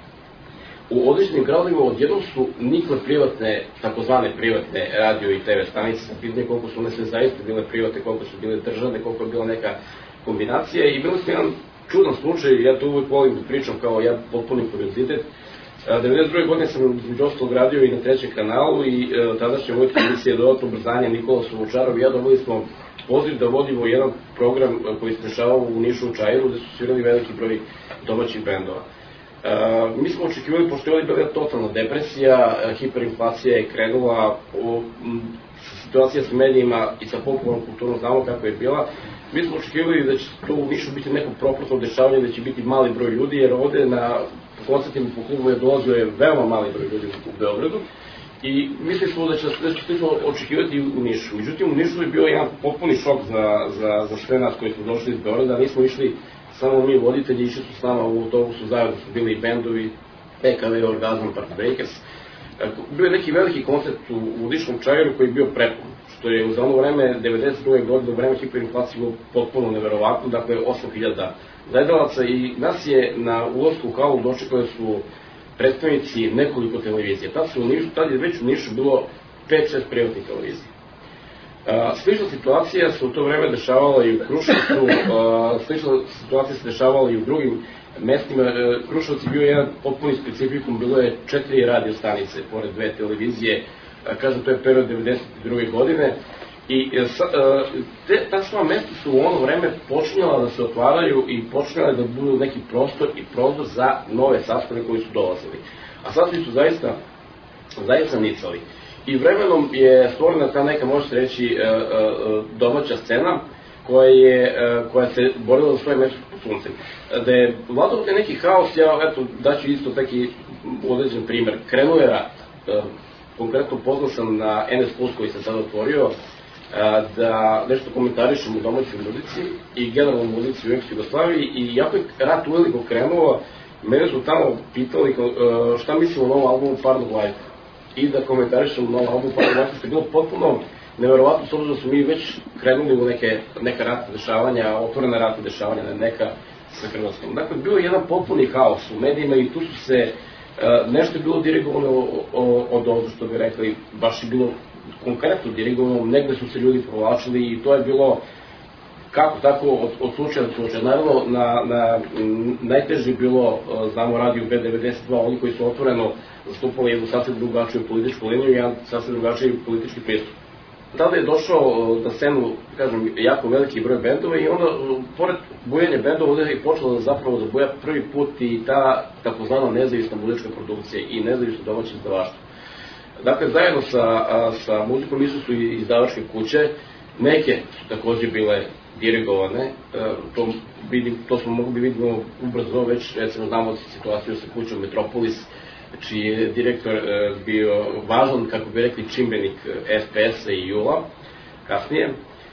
u određenim gradovima odjednom su nikle privatne, takozvane privatne radio i te ve stanice, sam pitanje koliko su one sve zaista bile privatne, koliko su bile državne, koliko je bila neka kombinacija, i bilo smo jedan čudan slučaj, ja to uvijek volim da pričam kao jedan potpuni kuriozitet. devedeset druge godine sam između ostalog radio i na trećem kanalu i tadašnja vojska emisija Dodatno ubrzanje Nikola Sovučarov i ja dobili smo poziv da vodimo jedan program koji se dešavao u Nišu u Čajiru, gde su svirali veliki broj domaćih bendova. Uh, mi smo očekivali, pošto je ovdje bila totalna depresija, uh, hiperinflacija je krenula, uh, situacija sa medijima i sa popularnom kulturom znamo kako je bila, mi smo očekivali da će to u Nišu biti neko propratno dešavanje, da će biti mali broj ljudi, jer ovde na koncertima po klubu je dolazio je veoma mali broj ljudi u Beogradu, i mislili smo da će se slično očekivati u Nišu. Međutim, u Nišu je bio jedan potpuni šok za, za, za sve nas koji smo došli iz Beograda, nismo išli samo mi voditelji, išli su s nama u autobusu, zajedno su bili i bendovi, P K V, Orgazm, Party Breakers. Bio je neki veliki koncert u, u Niškom Čajiru koji je bio prepun, što je za ono vreme, devedeset druge godine, u vreme hiperinflacije bilo potpuno neverovatno, dakle osam hiljada gledalaca, i nas je na ulasku u halu dočekali su predstavnici nekoliko televizija. Tad, su u Nišu, tad je već u Nišu bilo pet šest privatnih televizija. Slična situacija se u to vreme dešavala i u Kruševcu, slična situacija se dešavala i u drugim mestima. Kruševac je bio jedan potpuni specifikum, bilo je četiri radio stanice, pored dve televizije, kažem, to je period devedeset druge godine, i te, ta sva mesta su u ono vreme počinjala da se otvaraju i počinjala da budu neki prostor i prozor za nove sastave koji su dolazili. A sastavi su zaista, zaista nicali. I vremenom je stvorena ta neka, može se reći, domaća scena koja, je, koja se borila za svoje mesto pod suncem. Da je vladao te neki haos, ja eto, daću isto taki određen primer. Krenuo je rat. Konkretno poznao sam na en es plus koji sam sada otvorio, da nešto komentarišem u domaćoj muzici i generalno muzici u ex-Jugoslaviji, i jako je rat uveliko krenuo, mene su tamo pitali šta mislim o novom albumu Part of Life i da komentarišem u novom albumu Part of Life, što je bilo potpuno neverovatno, s obzirom da smo mi već krenuli u neke, neka ratne dešavanja, otvorena ratne dešavanja, neka sa Hrvatskom. Dakle, bio je jedan potpuni haos u medijima i tu su se nešto je bilo dirigovano od ovdje, što bi rekli, baš je bilo konkretno dirigovano, negde su se ljudi provlačili i to je bilo kako tako od, od slučaja do slučaja. Naravno, na, na, najteže je bilo, znamo, radio B devedeset dva, oni koji su otvoreno zastupali jednu sasvim drugačiju političku liniju i jedan sasvim drugačiji politički pristup. Tada je došao na scenu, kažem, jako veliki broj bendova i onda, pored bujanja bendova, ovdje je počelo da zapravo da buja prvi put i ta takozvana nezavisna muzička produkcija i nezavisno domaće izdavaštvo. Dakle, zajedno sa, sa muzikom išli su i izdavačke kuće, neke su takođe bile dirigovane, to, vidim, to smo mogli vidimo ubrzo već, recimo znamo situaciju sa kućom Metropolis, čiji je direktor bio važan, kako bi rekli, čimbenik es pe es-a i jula, kasnije,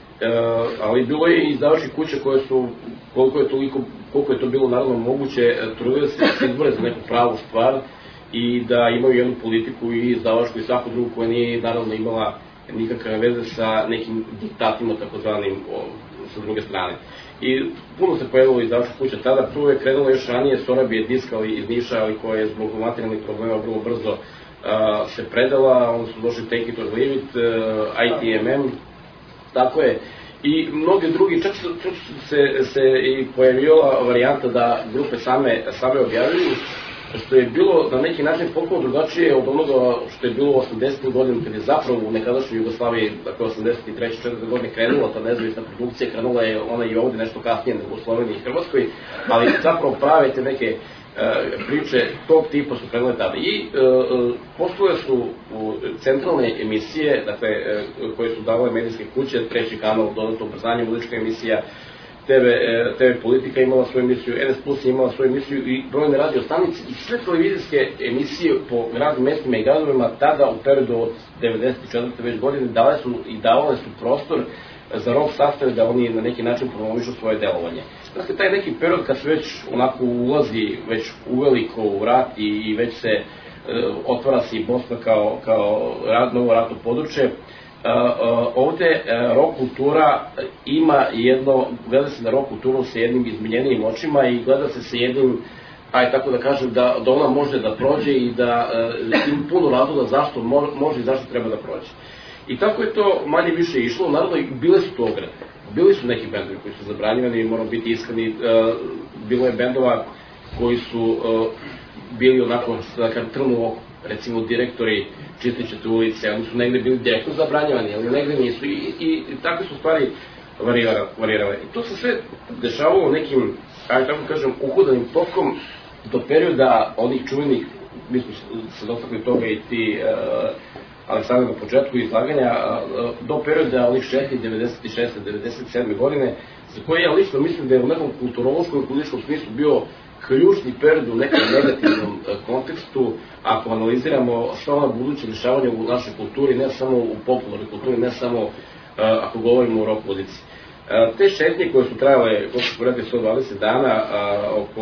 ali bilo je i izdavačke kuće koje su, koliko je, toliko, koliko je to bilo naravno moguće, trudili se izbore za neku pravu stvar i da imaju jednu politiku i izdavačku i svaku drugu koja nije naravno imala nikakve veze sa nekim diktatima takozvanim sa druge strane. I puno se pojavilo izdavačka kuća tada, prvo je krenulo još ranije Sorabije diskali iz Niša, ali koja je zbog materijalnih problema vrlo brzo uh, se predala, onda su došli Take It or Leave It, uh, I T M M, tako je. I mnoge drugi, čak su, čak su se, se i pojavila varijanta da grupe same, same objavljuju, što je bilo na neki način potpuno drugačije od onoga što je bilo u osamdesetim godinu, kad je zapravo u nekadašnjoj Jugoslaviji, dakle osamdeset treće četvrte godine krenula ta nezavisna produkcija, krenula je ona i ovde nešto kasnije nego u Sloveniji i Hrvatskoj, ali zapravo prave te neke uh, priče tog tipa su krenule tada. I uh, postoje su centralne emisije, dakle, uh, koje su davale medijske kuće, treći kanal, dodatno ubrzanje, muzička emisija, te ve, te ve Politika imala svoju emisiju, en es plus imala svoju emisiju i brojne radio stanice i sve televizijske emisije po radnim mestima i gradovima tada u periodu od devedeset četvrte već godine dale su i davale su prostor za rock sastave da oni na neki način promovišu svoje delovanje. Dakle, taj neki period kad se već onako ulazi već uveliko u rat i, i već se e, otvara se i Bosna kao, kao rad, novo ratno područje, Uh, uh, ovde uh, rock kultura ima jedno, gleda se na rock kulturu sa jednim izmenjenijim očima i gleda se sa jednim, aj tako da kažem, da, da ona može da prođe i da uh, ima puno razloga zašto mo, može i zašto treba da prođe. I tako je to manje više išlo, naravno i bile su to ograde. Bili su neki bendovi koji su zabranjivani i moramo biti iskreni, uh, bilo je bendova koji su uh, bili onako, da kažem, trnu oko. Recimo direktori Čistićete ulice, oni su negde bili direktno zabranjavani, ali negde nisu i, i, i takve su stvari varirale. I to se sve dešavalo nekim, ajde tako kažem, uhodanim tokom do perioda onih čuvenih, mi smo se dotakli toga i ti uh, Aleksandar na početku izlaganja, uh, do perioda onih šestih, devedeset šeste, devedeset sedme godine, za koje ja lično mislim da je u nekom kulturološkom i političkom smislu bio ključni period u nekom negativnom kontekstu, ako analiziramo sva ona buduće dešavanja u našoj kulturi, ne samo u popularnoj kulturi, ne samo uh, ako govorimo o rock muzici. Uh, te šetnje koje su trajale, kako su rekli, sto dvadeset dana uh, oko,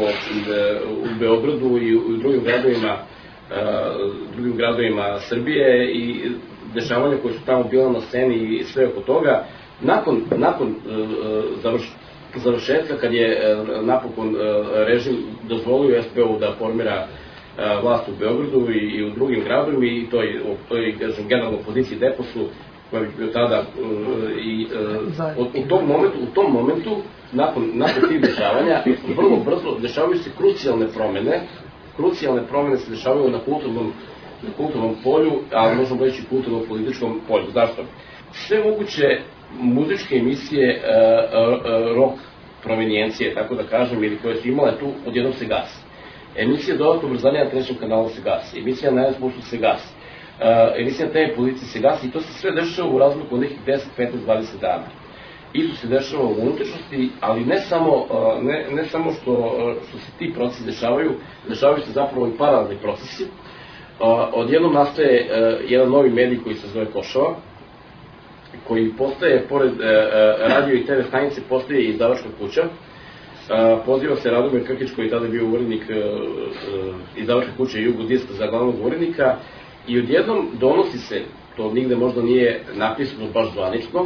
uh, u Beogradu i u, u drugim gradovima, uh, drugim gradovima Srbije i dešavanja koje su tamo bila na sceni i sve oko toga, nakon, nakon uh, završ, završetka, kad je uh, napokon uh, režim dozvolio es pe u da formira uh, vlast u Beogradu i, i u drugim gradovima i toj, toj kažem, generalnoj opoziciji Deposu, koji je bio tada i u tom momentu, u tom momentu nakon, nakon tih dešavanja, vrlo brzo dešavaju se krucijalne promene, krucijalne promene se dešavaju na kulturnom, na kulturnom polju, ali možemo reći kulturnom političkom polju. Zašto? Sve moguće muzičke emisije rock provenijencije, tako da kažem, ili koje su imale tu, odjednom se gasi. Emisija Dodatno ubrzanje na trećem kanalu se gasi, emisija na jedan spuštu se gasi, emisija na T V policiji se gasi i to se sve dešava u razliku od nekih deset, petnaest, dvadeset dana. Isto se dešava u unutrašnjosti, ali ne samo, ne, ne samo što, što se ti procesi dešavaju, dešavaju se zapravo i paralelni procesi. Odjednom nastaje jedan novi medij koji se zove Košava, koji postaje, pored radio i T V stanice, postaje i izdavačka kuća. Poziva se Radomir Krkić, koji je tada bio urednik izdavačke kuće Jugodisk za glavnog urednika, i odjednom donosi se, to nigde možda nije napisano baš zvanično,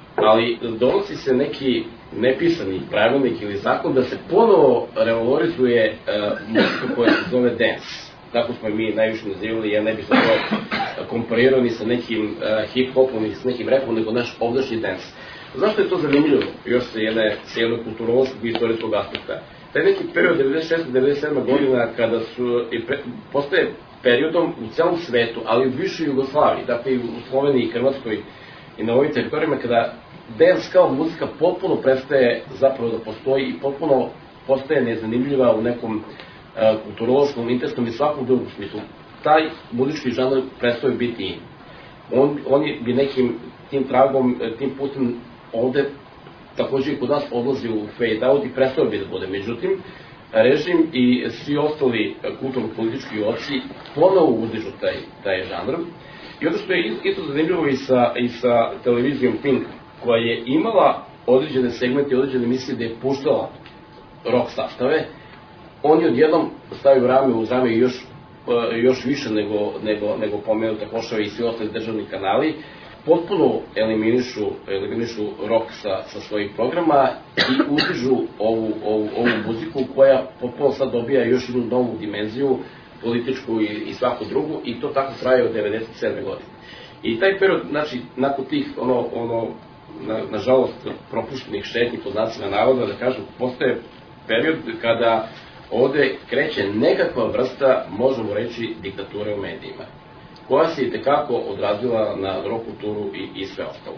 ali donosi se neki nepisani pravilnik ili zakon da se ponovo revalorizuje muzika koja se zove dance. Tako smo i mi najviše nazivali, ja ne bih se to komparirao ni sa nekim hip-hopom ni sa nekim rapom, nego naš ovdašnji dance. Zašto je to zanimljivo, još sa jedne, sa jednog kulturološkog i istorijskog aspekta? Taj neki period devedeset šesta do devedeset sedma godina, kada su, postaje periodom u celom svetu, ali u bivšoj Jugoslaviji, dakle i u Sloveniji i Hrvatskoj i na ovim teritorijama, kada dance kao muzika potpuno prestaje zapravo da postoji i potpuno postaje nezanimljiva u nekom kulturološkom, interesnom i svakom drugom smislu. Taj muzički žanr prestao biti in. On, on bi nekim tim tragom, tim putem ovde takođe i kod nas odlazi u fade out i prestao bi da bude. Međutim, režim i svi ostali kulturno-politički oci ponovo uzdižu taj, taj žanr. I ono što je isto zanimljivo i sa, i sa televizijom Pink, koja je imala određene segmente, određene emisije da je puštala rock sastave, oni odjednom stavaju rame uz rame i još, još više nego, nego, nego pomenuta Košava i svi ostali državni kanali, potpuno eliminišu, eliminišu rock sa, sa svojih programa i uzdižu ovu, ovu, ovu muziku koja potpuno sad dobija još jednu novu dimenziju, političku i, i svaku drugu, i to tako traje od devedeset sedme godine. I taj period, znači, nakon tih, ono, ono na, nažalost, propuštenih šetnji pod znacima navoda, da kažem, postoje period kada ovde kreće nekakva vrsta, možemo reći, diktature u medijima, koja se i tekako odrazila na rock kulturu i, i sve ostalo.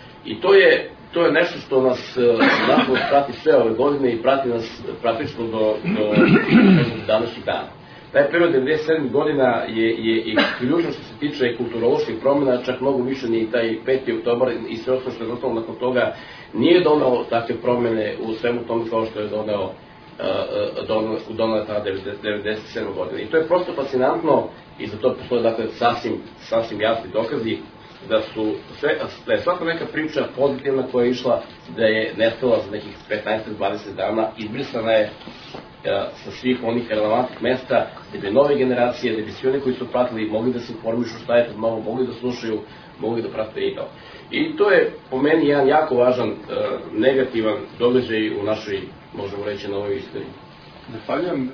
I to je, to je nešto što nas nažalost prati sve ove godine i prati nas praktično do, do današnjih dana. Taj period devedeset sedme godina je, je i ključno što se tiče kulturoloških promjena, čak mnogo više ni taj peti oktobar i sve ostalo što je dostalo nakon toga nije donao takve promjene u svemu tomu kao što je doneo donela tada devedeset sedme godine. I to je prosto fascinantno i za to postoje, dakle, sasvim, sasvim jasni dokazi da su sve, da je svaka neka priča pozitivna koja je išla, da je nestala za nekih petnaest do dvadeset dana, izbrisana je sa svih onih relevantnih mesta, da bi nove generacije, da bi svi oni koji su pratili mogli da se informišu šta je to novo, mogli da slušaju, mogli da prate i to. I to je po meni jedan jako važan negativan događaj u našoj, možemo reći, novoj istoriji. Zahvaljujem.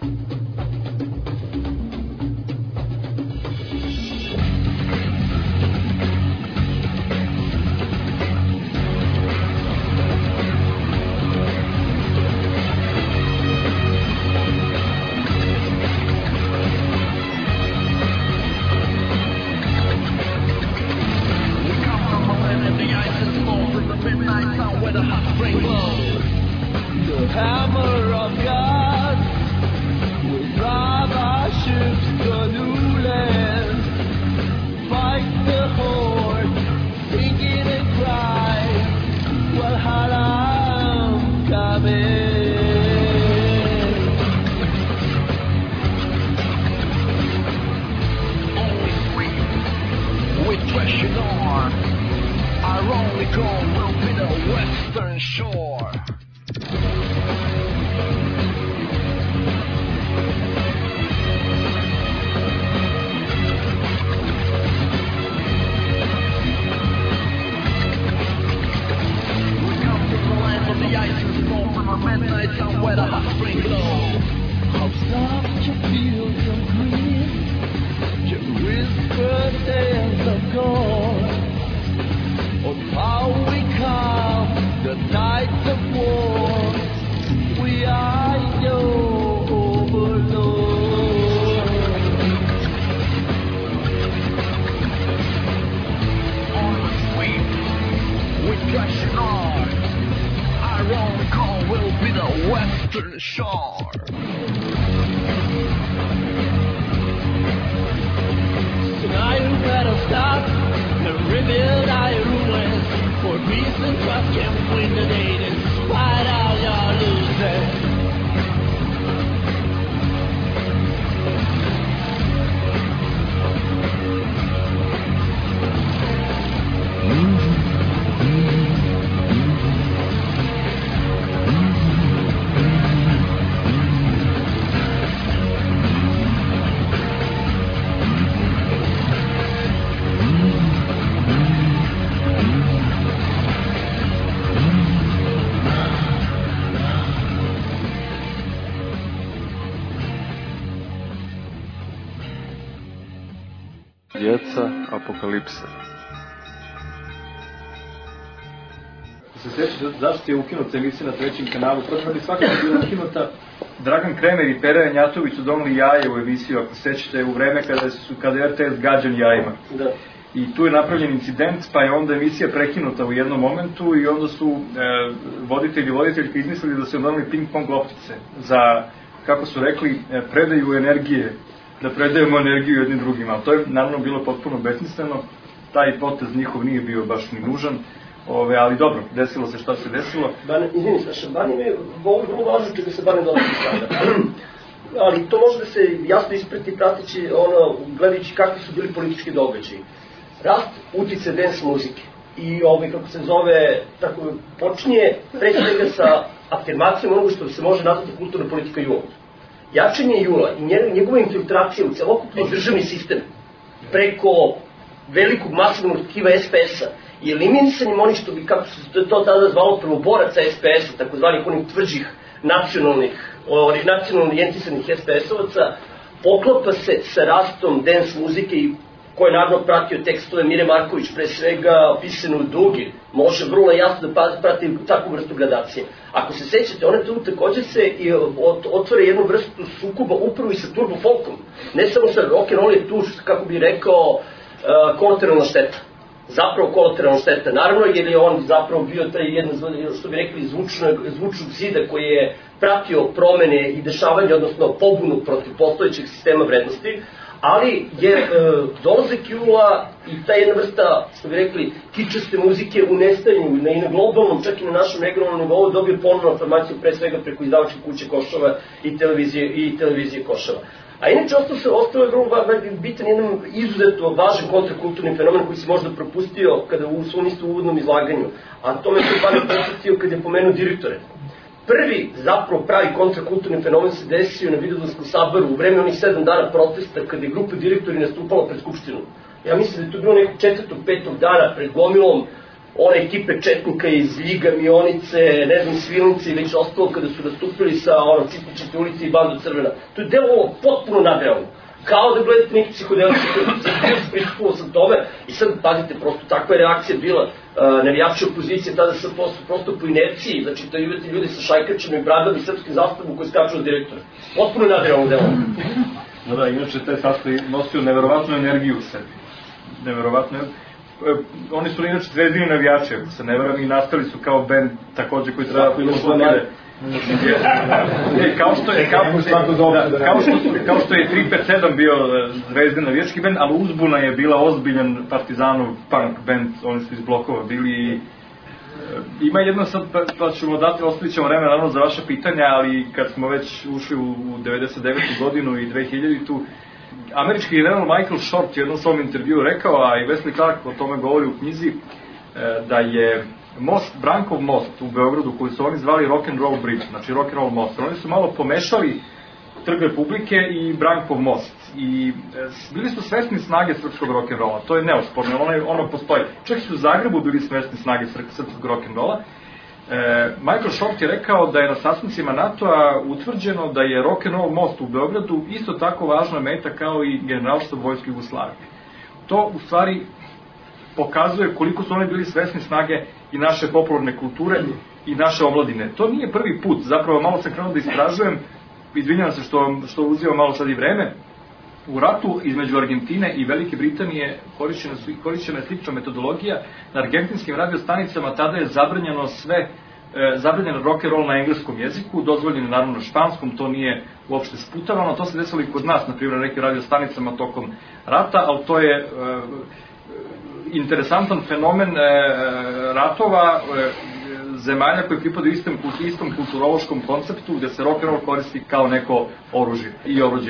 Western Shore. Tonight we better stop and rebuild our ruins. For peace and trust can win the day despite all your losing. Djeca apokalipse. Se sjećate zašto je ukinuta emisija na trećem kanalu? Prvo bi svakako bila ukinuta. Dragan Kremer i Pere Njatović su doneli jaje u emisiju, ako se sjećate, u vreme kada su kada je R T S gađan jajima. Da. I tu je napravljen incident, pa je onda emisija prekinuta u jednom momentu i onda su e, voditelji i voditeljke izmislili da su doneli ping-pong loptice za, kako su rekli, e, predaju energije, da predajemo energiju jednim drugima. Ali to je naravno bilo potpuno besmisleno, taj potez njihov nije bio baš ni nužan, ove, ali dobro, desilo se šta se desilo. Bane, izvini, Saša, Bane je ovo vrlo važno čega se Bane dolazi sada. Ali to može da se jasno isprati pratići, ono, gledajući kakvi su bili politički događaji. Rast utice dance muzike i ovaj, kako se zove, tako počinje pre svega sa afirmacijom onoga što se može nazvati kulturna politika jula. Jačanje jula i njegova infiltracija u celokupni državni sistem preko velikog masivnog tkiva S P S-a i eliminisanjem onih što bi, kako se to tada zvalo, prvoboraca S P S-a, takozvanih onih tvrđih nacionalnih, onih nacionalno orijentisanih S P S-ovaca, poklapa se sa rastom dance muzike i ko je naravno pratio tekstove Mire Marković, pre svega pisane u Dugi, može vrlo jasno da prati takvu vrstu gradacije. Ako se sećate, one tu takođe se i otvore jednu vrstu sukoba upravo i sa turbo folkom. Ne samo sa rock'n'roll je tu, kako bi rekao, kolateralna šteta. Zapravo kolateralna šteta. Naravno, jer je on zapravo bio taj jedno, što bi rekli, zvučnog zida koji je pratio promene i dešavanje, odnosno pobunu protiv postojećeg sistema vrednosti, ali je e, dolazak jula i ta jedna vrsta, što bi rekli, kičaste muzike u nestanju na, i na globalnom, čak i na našem regionalnom nivou dobio ponovnu informaciju pre svega preko izdavačke kuće Košava i televizije, i televizije Košava. A inače, ostao se, ostao je vrlo bitan jedan izuzetno važan kontrakulturni fenomen koji se možda propustio kada u svom isto uvodnom izlaganju, a tome se Bane podsjetio kada je pomenuo direktore. Prvi, zapravo pravi kontrakulturni fenomen se desio na Vidovdanskom saboru u vreme onih sedam dana protesta kada je grupa direktori nastupala pred Skupštinu. Ja mislim da je to bilo nekog četvrtog, petog dana pred gomilom one ekipe četnika iz Ljiga, Mionice, ne znam, Svilnice i već ostalo kada su nastupili sa ono Čitničite ulice i Bandu Crvena. To je delovalo potpuno nadrealno. Kao da gledate neki psihodelički film, sam pristupovao sam tome i sad, pazite, prosto takva je reakcija bila. Uh, navijači opozicije tada su prosto, prosto po inerciji, znači to imate ljudi sa šajkačima i bradama i srpskim zastavom koji skaču od direktora. Potpuno nadrealno delovalo. Da, da, inače taj sastav nosio neverovatnu energiju u sebi. Neverovatno. Oni su inače zvezdini navijači, ako se ne veram, i nastali su kao band takođe koji treba da pobede. Kao što je kao, da, kao što kao što je tri pet sedam bio zvezdin navijački bend, ali Uzbuna je bila ozbiljan partizanov punk band, oni su iz blokova bili. Ima jedno sad, pa ćemo dati, ostavit ćemo vreme naravno za vaše pitanja, ali kad smo već ušli u devedeset devetu godinu i dve hiljaditu, američki general Michael Short je u jednom svom intervju rekao, a i Wesley Clark o tome govori u knjizi, da je most, Brankov most u Beogradu, koji su oni zvali Rock and Roll Bridge, znači Rock and Roll most, oni su malo pomešali Trg Republike i Brankov most i bili su svesni snage srpskog rock and rolla, to je neosporno, ono, ono postoji. Čak i su u Zagrebu bili svesni snage srpskog rock and rolla. E, Michael Short je rekao da je na sastancima NATO-a utvrđeno da je rock and roll most u Beogradu isto tako važna meta kao i generalštab vojske Jugoslavije. To u stvari pokazuje koliko su oni bili svesni snage i naše popularne kulture i naše omladine. To nije prvi put, zapravo malo sam krenuo da istražujem, izvinjavam se što, što uzimam malo sad i vreme. U ratu između Argentine i Velike Britanije korišćena, su, korišćena je slična metodologija. Na argentinskim radiostanicama tada je zabranjeno sve zabranjen rock and roll na engleskom jeziku, dozvoljen je naravno na španskom, to nije uopšte sputavano, to se desilo i kod nas, na primjer, na nekim radiostanicama tokom rata, ali to je e, interesantan fenomen e, ratova e, zemalja koji pripadaju istom, istom kulturološkom konceptu, gde se rock and roll koristi kao neko oružje i oruđe.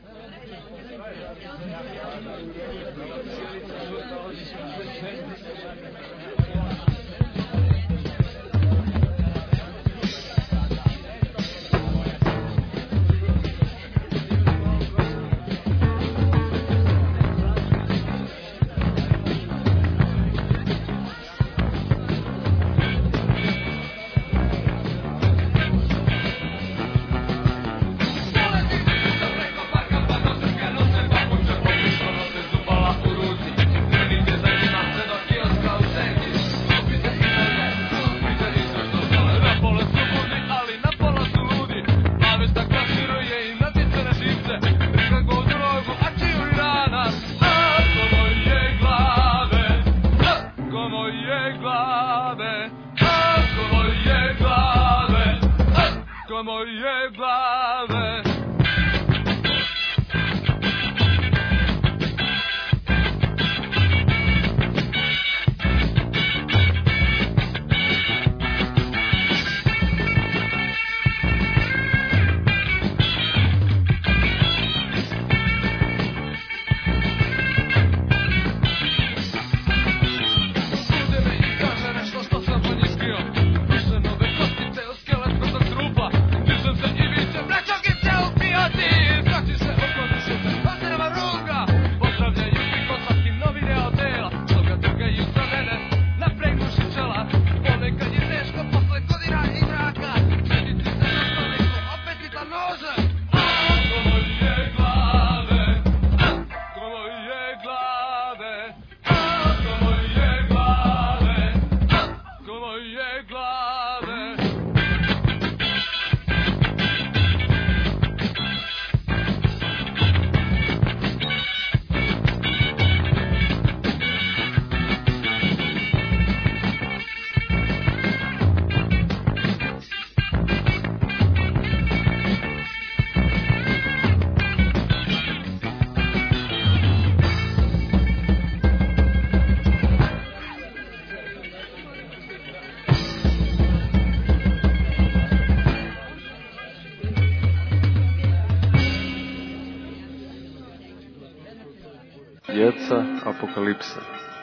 Djeca apokalipse.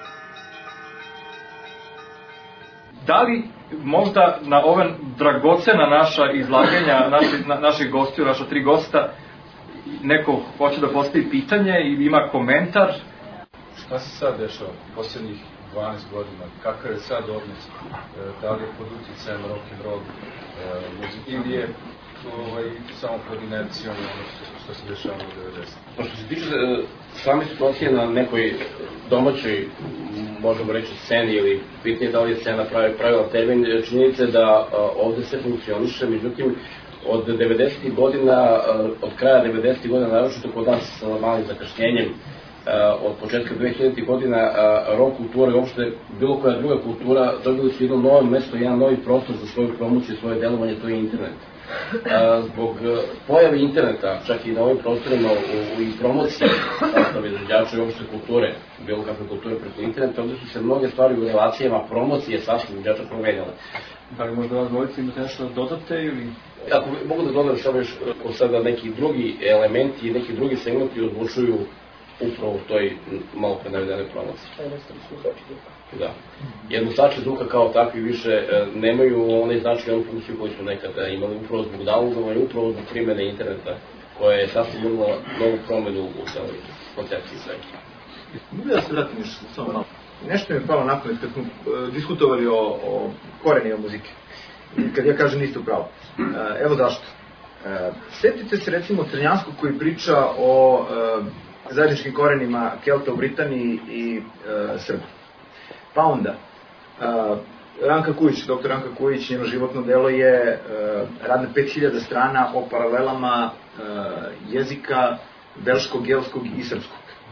Da li možda na ove dragocena naša izlaganja, naši, na, naših gostiju, naša tri gosta, neko hoće da postavi pitanje ili ima komentar? Šta se sad dešava poslednjih dvanaest godina? Kakav je sad odnos? Da li je pod uticajem rock and roll muzike ili je ovaj, samo pod inercijom ono što se dešava u devedesetih? Pa što se tiče same situacije na nekoj domaćoj, možemo reći, sceni ili pitanje da li je scena pravi, pravila termin, činjenica je da ovde sve funkcioniše, međutim od devedesetih godina, od kraja devedesetih godina, naročito kod nas sa malim zakašnjenjem, od početka dvehiljaditih godina, rock kultura i uopšte bilo koja druga kultura dobili su jedno novo mesto, jedan novi prostor za svoju promociju, svoje delovanje, to je internet. Zbog pojave interneta, čak i na ovim prostorima u, i promociji sastava izvođača i uopšte kulture, bilo kakve kulture preko interneta, ovdje su se mnoge stvari u relacijama promocije sastava izvođača promenjale. Da li možda vas dvojica imate nešto da dodate ili... Ako mogu da dodam samo još sada neki drugi elementi i neki drugi segmenti odlučuju upravo u toj malo pre navedenoj promociji. Da. Jer nosači zvuka kao takvi više e, nemaju onaj značaj, onu funkciju koju su nekada imali upravo zbog downloadova i upravo zbog primene interneta, koja je sasvim imala novu promenu u celoj koncepciji svega. Mogu da se vratim još samo malo. Nešto mi je palo na pamet kad smo uh, diskutovali o, o korenima muzike. Kad ja kažem niste u pravu. Uh, evo zašto. Uh, setite se recimo Crnjanskog koji priča o uh, zajedničkim korenima Kelta u Britaniji i uh, Srba. Pa onda, uh, Ranka Kujić, doktor Ranka Kujić, njeno životno delo je uh, rad na pet hiljada strana o paralelama uh, jezika belškog, gelskog i srpskog.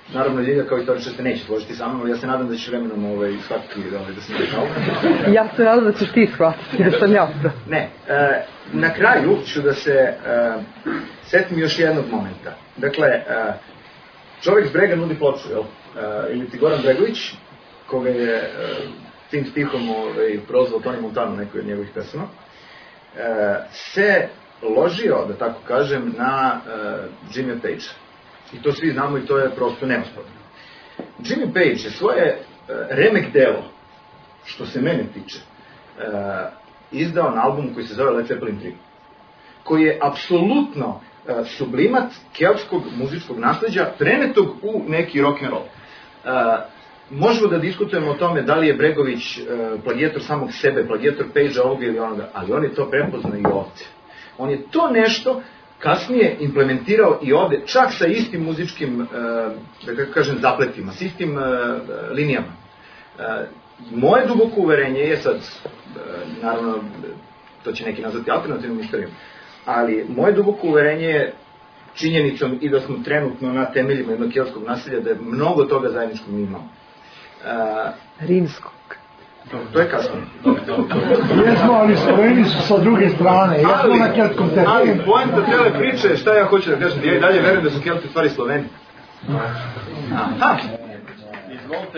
naravno Ljilja kao istoričar se neće složiti sa mnom, ali ja se nadam da ćeš vremenom ovaj, shvatiti da, da sam rekao. Ja se nadam da ćeš ti shvatiti, da sam ja. Ne, e, na kraju ću da se e, setim još jednog momenta. Dakle, e, čovjek s brega nudi ploču, jel? E, ili ti Goran Bregović, koga je e, tim stihom ovaj, prozvao Tony Montana, nekoj od njegovih pesama, e, se ložio, da tako kažem, na e, Jimmy Page. I to svi znamo i to je prosto neosporno. Jimmy Page je svoje e, remek delo, što se mene tiče, e, izdao na albumu koji se zove Led Zeppelin tri, koji je apsolutno e, sublimat keltskog muzičkog nasleđa prenetog u neki rock'n'roll. E, možemo da diskutujemo o tome da li je Bregović e, plagijator samog sebe, plagijator Page-a ovoga ili onoga, ali on je to prepoznao i ovdje. On je to nešto kasnije implementirao i ovde, čak sa istim muzičkim, da kako kažem, zapletima, s istim linijama. Moje duboko uverenje je sad, naravno, to će neki nazvati alternativnom istorijom, ali moje duboko uverenje je činjenicom i da smo trenutno na temeljima jednog keltskog naselja, da je mnogo toga zajedničkog mi imamo. Rimskog. To je kasnije. Jesmo, ali Sloveni su sa druge strane, jesmo na keltskom terenu. Ali poenta cele priče, šta ja hoću da kažem, ja i dalje verujem da su Kelti stvari Sloveni. Aha. Izvolite.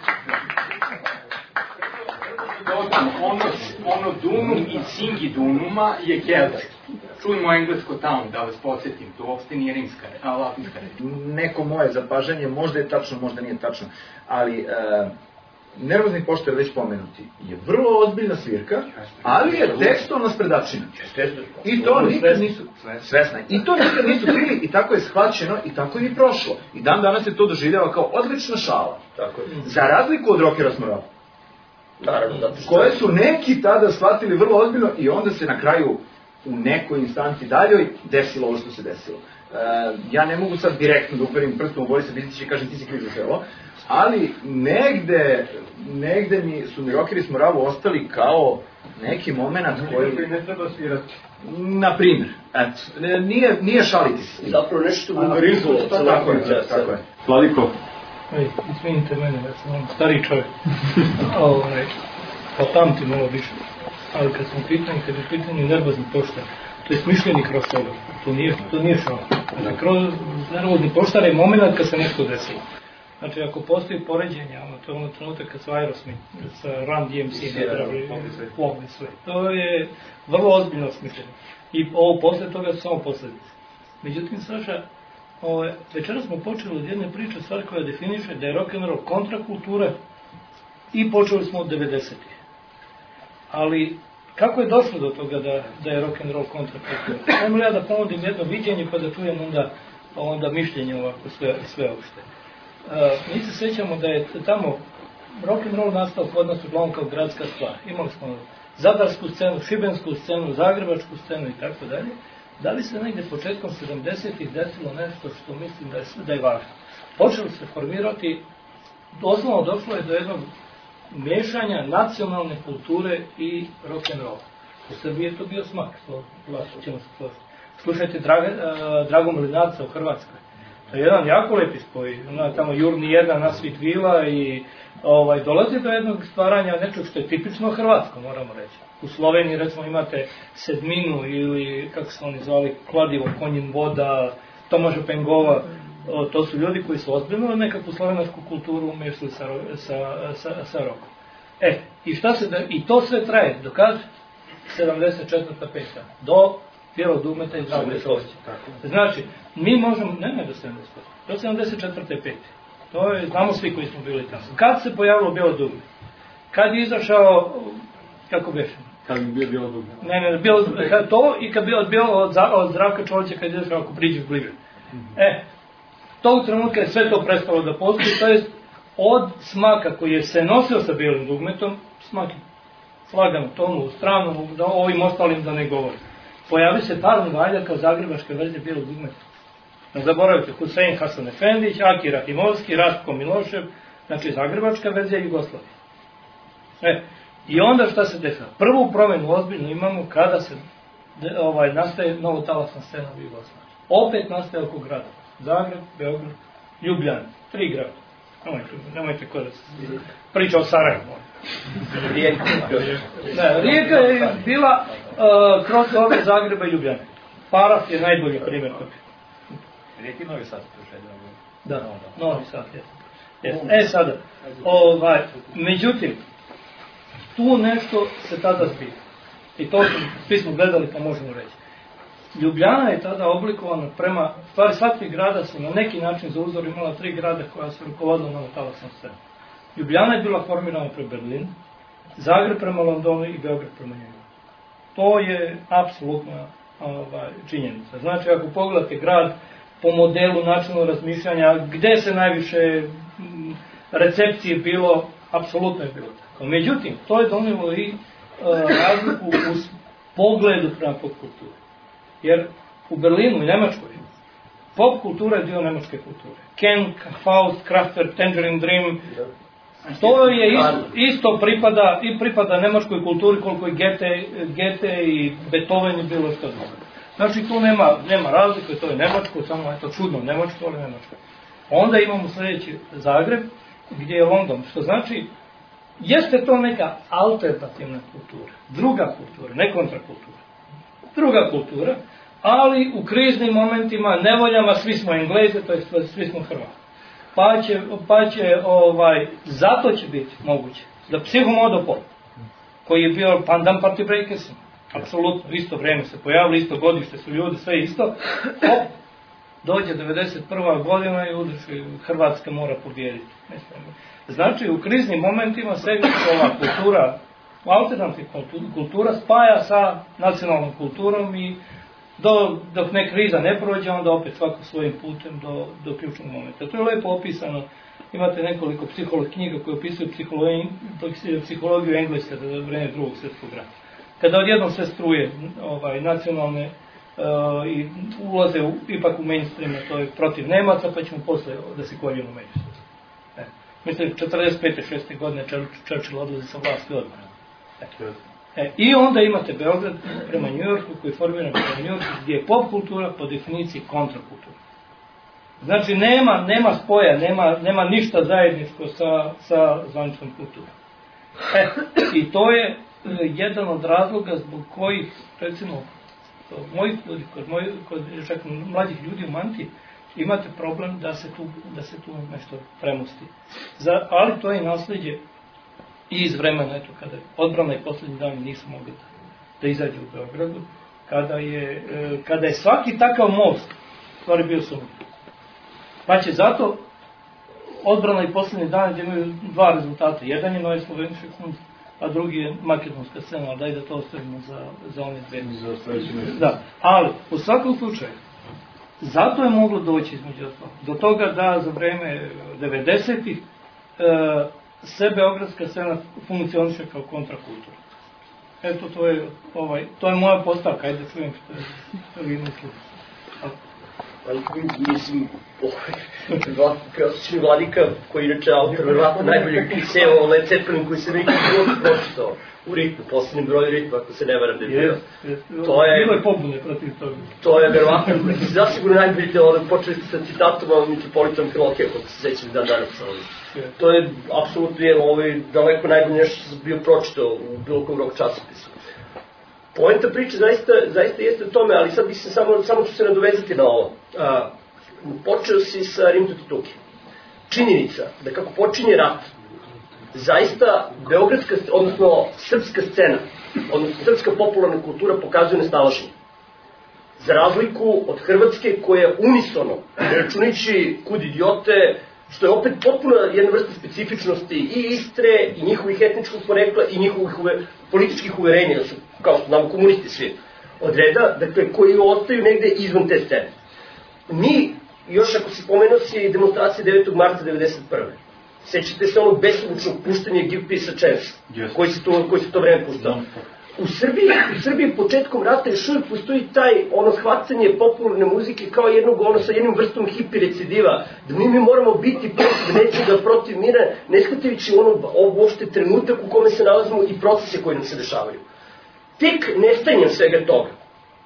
Ono, ono Dunum i Singi Dunuma je keltski. Čujemo englesko town, da vas podsjetim, to uopšte nije rimska, a latinska reč. Neko moje zapažanje, možda je tačno, možda nije tačno, ali e, Nervozni poštar, već pomenuti, je vrlo ozbiljna svirka, ali je tekstovna spredačina. I to nikad nisu, svesna, i to nikad nisu krili, i tako je shvaćeno, i tako je i prošlo. I dan danas se to doživljava kao odlična šala. Za razliku od Rockera Smorava, koje su neki tada shvatili vrlo ozbiljno i onda se na kraju u nekoj instanci daljoj desilo ovo što se desilo. Uh, ja ne mogu sad direktno da uperim prstom u Borisa Bistića i kažem ti si kriv za sve ovo, ali negde, negde mi su mi Rockeri Smoravu ostali kao neki moment koji... koji ne treba svirati. Na primjer, eto, nije, nije šaliti se. Zapravo nešto vulgarizovalo. Tako je, tako je. Vladiko. Ej, izvinite mene, ja sam stari čovjek. Ovaj, pa pamtim malo više. Ali kad sam u pitanju, kad je u pitanju nervozni poštar, to je smišljeni kroz sebe, to nije, to nije šala. Znači, kroz nervozni poštar je moment kad se nešto desilo. Znači, ako postoji poređenje, ono, to je ono trenutak kad su Aerosmith, sa Run D M C napravili pogli sve. To je vrlo ozbiljno smišljeno. I ovo posle toga su samo posljedice. Međutim, Saša, ove, večera smo počeli od jedne priče, stvar koja definiše da je rock'n'roll kontrakultura i počeli smo od devedesetih. Ali, kako je došlo do toga da, da je rock'n'roll kontrakultura? Ajmo li ja da ponudim jedno viđenje pa da čujem onda, onda mišljenje ovako sve, sve opšte. Uh, mi se sećamo da je tamo rock'n'roll nastao kod nas uglavnom kao gradska stvar. Imali smo zadarsku scenu, šibensku scenu, zagrebačku scenu i tako dalje. Da li se negde početkom sedamdesetih desilo nešto što mislim da je, da je važno? Počelo se formirati, doslovno došlo je do jednog mešanja nacionalne kulture i rock'n'rolla. U Srbiji je to bio smak, to ćemo se složiti. Slušajte Drag, uh, Drago Mlinarca u Hrvatskoj. To je jedan jako lepi spoj, ona tamo Jurni jedna nasvit vila i ovaj, dolazi do jednog stvaranja nečeg što je tipično hrvatsko, moramo reći. U Sloveniji recimo imate Sedminu ili, kako se oni zvali, Kladivo, Konjin voda, Tomaža Pengova, o, to su ljudi koji su ozbiljno nekakvu slovenačku kulturu umešli sa, sa, sa, sa rokom. E, i šta se da, i to sve traje, do kad? sedamdeset četvrta peta do Bijelog dugmeta i Zdravlje Sloveće. Znači, mi možemo, ne ne do sedamdeset pete do sedamdeset četvrte pete To je, znamo svi koji smo bili tamo. Kad se pojavilo Bijelo dugme? Kad je izašao, kako beše? Kad bi bio Bijelo dugme? Ne, ne, bilo, kad to i kad bi od, bilo od, od Zdravka Čolića kad je izašao ako priđe bliže. Mm-hmm. E, tog trenutka je sve to prestalo da postoji, to jest od smaka koji je se nosio sa Bijelim dugmetom, smak je slagan tonu u stranom, da ovim ostalim da ne govorim. Pojavi se Parni Valja kao zagrebačka verzija Bijelog dugmeta. Ne zaboravite, Husein Hasan Efendić, Aki Rahimovski, Rastko Milošev, znači zagrebačka verzija Jugoslavije. E, i onda šta se dešava? Prvu promenu ozbiljno imamo kada se de, ovaj, nastaje novotalasna scena u Jugoslaviji. Opet nastaje oko grada. Zagreb, Beograd Ljubljana, tri grada. Nemojte, nemojte ko da se priča o Sarajevu. Rijeka. Ne, Rijeka je bila uh, kroz ove Zagreba i Ljubljane. Parac je najbolji primjer toga. Rijeka i Novi Sad prošedno. Da, Novi Sad, jes. E sada, ovaj, međutim, tu nešto se tada zbiva. I to svi smo gledali pa možemo reći. Ljubljana je tada oblikovana prema, stvari sva tri grada su na neki način za uzor imala tri grada koja su rukovodila na talasnom scenu. Ljubljana je bila formirana pre Berlin, Zagreb prema Londonu i Beograd prema njemu. To je apsolutna ovaj, činjenica. Znači, ako pogledate grad po modelu načinu razmišljanja, gde se najviše m, recepcije bilo, apsolutno je bilo tako. Međutim, to je donijelo i e, razliku u pogledu prema popkulturi. Jer u Berlinu i Nemačkoj pop kultura je dio nemačke kulture. Ken, Faust, Kraftwerk, Tangerine Dream, to je isto, isto pripada i pripada nemačkoj kulturi koliko i Goethe, Goethe i Beethoven je bilo što drugo. Znači tu nema, nema razlike, to je nemačko, samo je to čudno nemačko, ali nemačko. Onda imamo sljedeći Zagreb, gdje je London, što znači jeste to neka alternativna kultura, druga kultura, ne kontrakultura. Druga kultura, ali u kriznim momentima, nevoljama, svi smo Engleze, to je svi smo Hrvati. Pa će, pa će ovaj, zato će biti moguće da Psihomodopol, koji je bio pandan Party Breakersima, apsolutno, isto vreme se pojavili, isto godište su ljudi, sve isto, op, dođe devedeset prva godina i udruži Hrvatska mora pobijediti. Znači, u kriznim momentima se ova kultura, alternativna kultura spaja sa nacionalnom kulturom i do, dok ne kriza ne prođe, onda opet svako svojim putem do, do ključnog momenta. To je lepo opisano. Imate nekoliko psiholog knjiga koje opisuju psihologiju, psihologiju Engleske za vreme drugog svjetskog rata. Kada odjednom se struje ovaj, nacionalne uh, i ulaze u, ipak u mainstream, to je protiv Nemaca, pa ćemo posle da se korijemo međusobno. E. Mislim, četrdeset pete šeste godine Churchill odlazi sa vlasti odmah. E, I onda imate Beograd prema Njujorku koji je formiran prema Njujorku gdje je pop kultura po definiciji kontrakultura. Znači nema, nema spoja, nema, nema ništa zajedničko sa, sa zvaničnom kulturom. E, I to je e, jedan od razloga zbog kojih, recimo, mojih ljudi, kod, moj, kod čak mlađih ljudi u Manti, imate problem da se tu, da se tu nešto premosti. Za, ali to je nasledđe i iz vremena, eto, kada je odbrana i posljednji dan nisu mogli da, da izađu u Beogradu, kada je, kada je svaki takav most, stvari bio sumnjiv. Pa će zato odbrana i posljednji dan gdje imaju dva rezultata. Jedan je Novi Slovenski fond, a drugi je makedonska scena, ali daj da to ostavimo za, za one dve. Da, ali u svakom slučaju, zato je moglo doći između ostalog do toga da za vreme devedesetih e, sve beogradska scena funkcioniše kao kontrakultura. Eto, to je, ovaj, to je moja postavka, ajde da čujem što, što vi mislite. Ali mislim, klasični Vladika, koji inače autor verovatno najbolje piseo Led Zeppelin koji se neki život pročitao u ritmu, posljednjem broju ritmu, ako se ne varam da je bio. To je... Bilo je pobune protiv toga. To je verovatno, zasigurno najbolji deo, počeli ste sa citatom o Metropolitan Philokija, kako se sećam dan danas. To je apsolutno je ovaj, daleko najbolje nešto što sam bio pročitao u bilo kom rock časopisu. Poenta priče zaista, zaista jeste o tome, ali sad bi se samo, samo ću se nadovezati na ovo. A, počeo si sa Rim Tuti Tuki. Činjenica da kako počinje rat, zaista beogradska, odnosno srpska scena, odnosno srpska popularna kultura pokazuje nesnalaženje. Za razliku od Hrvatske koja unisono, računajući Kud idiote, što je opet potpuno jedna vrsta specifičnosti i Istre, i njihovih etničkog porekla, i njihovih uve, političkih uverenja, da su, kao što znamo, komunisti svi od reda, dakle, koji ostaju negde izvan te scene. Mi, još ako se pomenuo si demonstracije devetog marta devedeset prve Sećate se onog besomučnog puštanja Give Peace a Chance, yes. koji, se to, koji se to vreme puštao. U Srbiji, u Srbiji početkom rata još uvijek postoji taj ono shvatanje popularne muzike kao jednog ono sa jednim vrstom hipi recidiva, da mi, mi moramo biti protiv nečega, protiv mira, ne shvatajući ono uopšte trenutak u kome se nalazimo i procese koji nam se dešavaju. Tek nestajanjem svega toga,